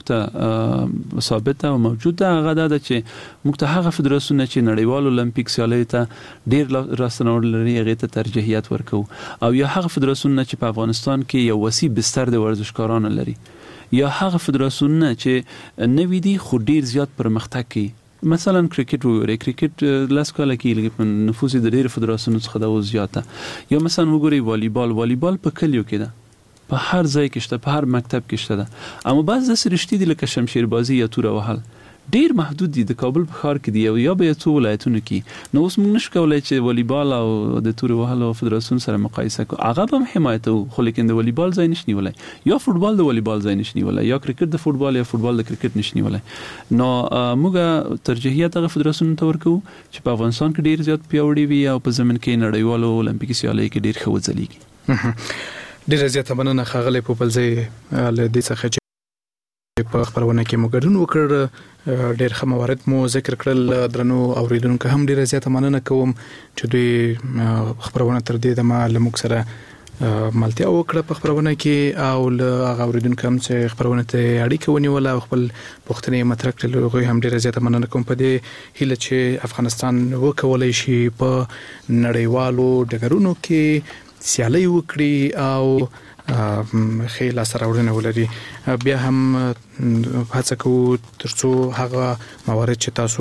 ته ثابت او موجود ده، هغه دا چې موږ ته هغه فدراسیونونه چې نړیوال المپیک سیالیو ته ډېر راستنوړ لري هغې ته ترجیحیت ورکوو، او یا هغه فدراسیونونه چې په افغانستان کې یو وسیع بستر د ورزشکارانو لري. یا هغه فدراسیونونه چې نوی دي خو ډیر زیات پرمختګ کوي. مثلا کرکټ وګورئ، کرکټ لاس کاله کې لګي په نفوس د ډیر فدراسیونونو څخه د زیاته. یا مثلا وګورئ والیبال په کلیو کې ده، په هر ځای کې شته، په هر مکتب کې شته ده. اما بعض د سرشتي دي لکه شمشیربازي یا توره وهل ډیر محدود دي. د کابل په ښار کې دي یا به څو ولایتونو کې. نو اوس موږ نشو کولای چې والیبال او د توره وهلو فدراسیون سره مقایسه کوو. هغه به حمایت وو، خو لیکن د والیبال ځای نشي نیولای، یا فوتبال د والیبال ځای نشي نیولای، یا کرکټ د فوتبال یا فوتبال د کرکټ نشي نیولای. نو موږ ترجیحیت هغه فدراسیون ته ورکوو چې په افغانستان کې ډیر زیات پیاوړي وي او په زمين کې نړیوالو اولمپیکي سیالۍ کې ډیر ښه وځلېږي. ډیر زیاته مننه ښاغلی پوپلزی له دې څخه په خبرونه کې مو ګډون وکړ. ډېر ښه موارد مو ذکر کړل. درنو اوریدونکو هم ډېر زیاته مننه کوم چې دوی خبرونه تر دې دمه له موږ سره ملتیا وکړه په خبرونه کې، او له هغه اوریدونکو هم چې خبرونه ته اړیکه ونیوله او خپل پوښتنې مطرح کړل، هغوی هم ډېر زیاته مننه کوم په دې هیله چې افغانستان وکولای شي په نړیوالو ډګرونو کې سیالي وکړي او خیال سره ورنه ولري. بیا هم هڅه کوو ترڅو هغه موارد چې تاسو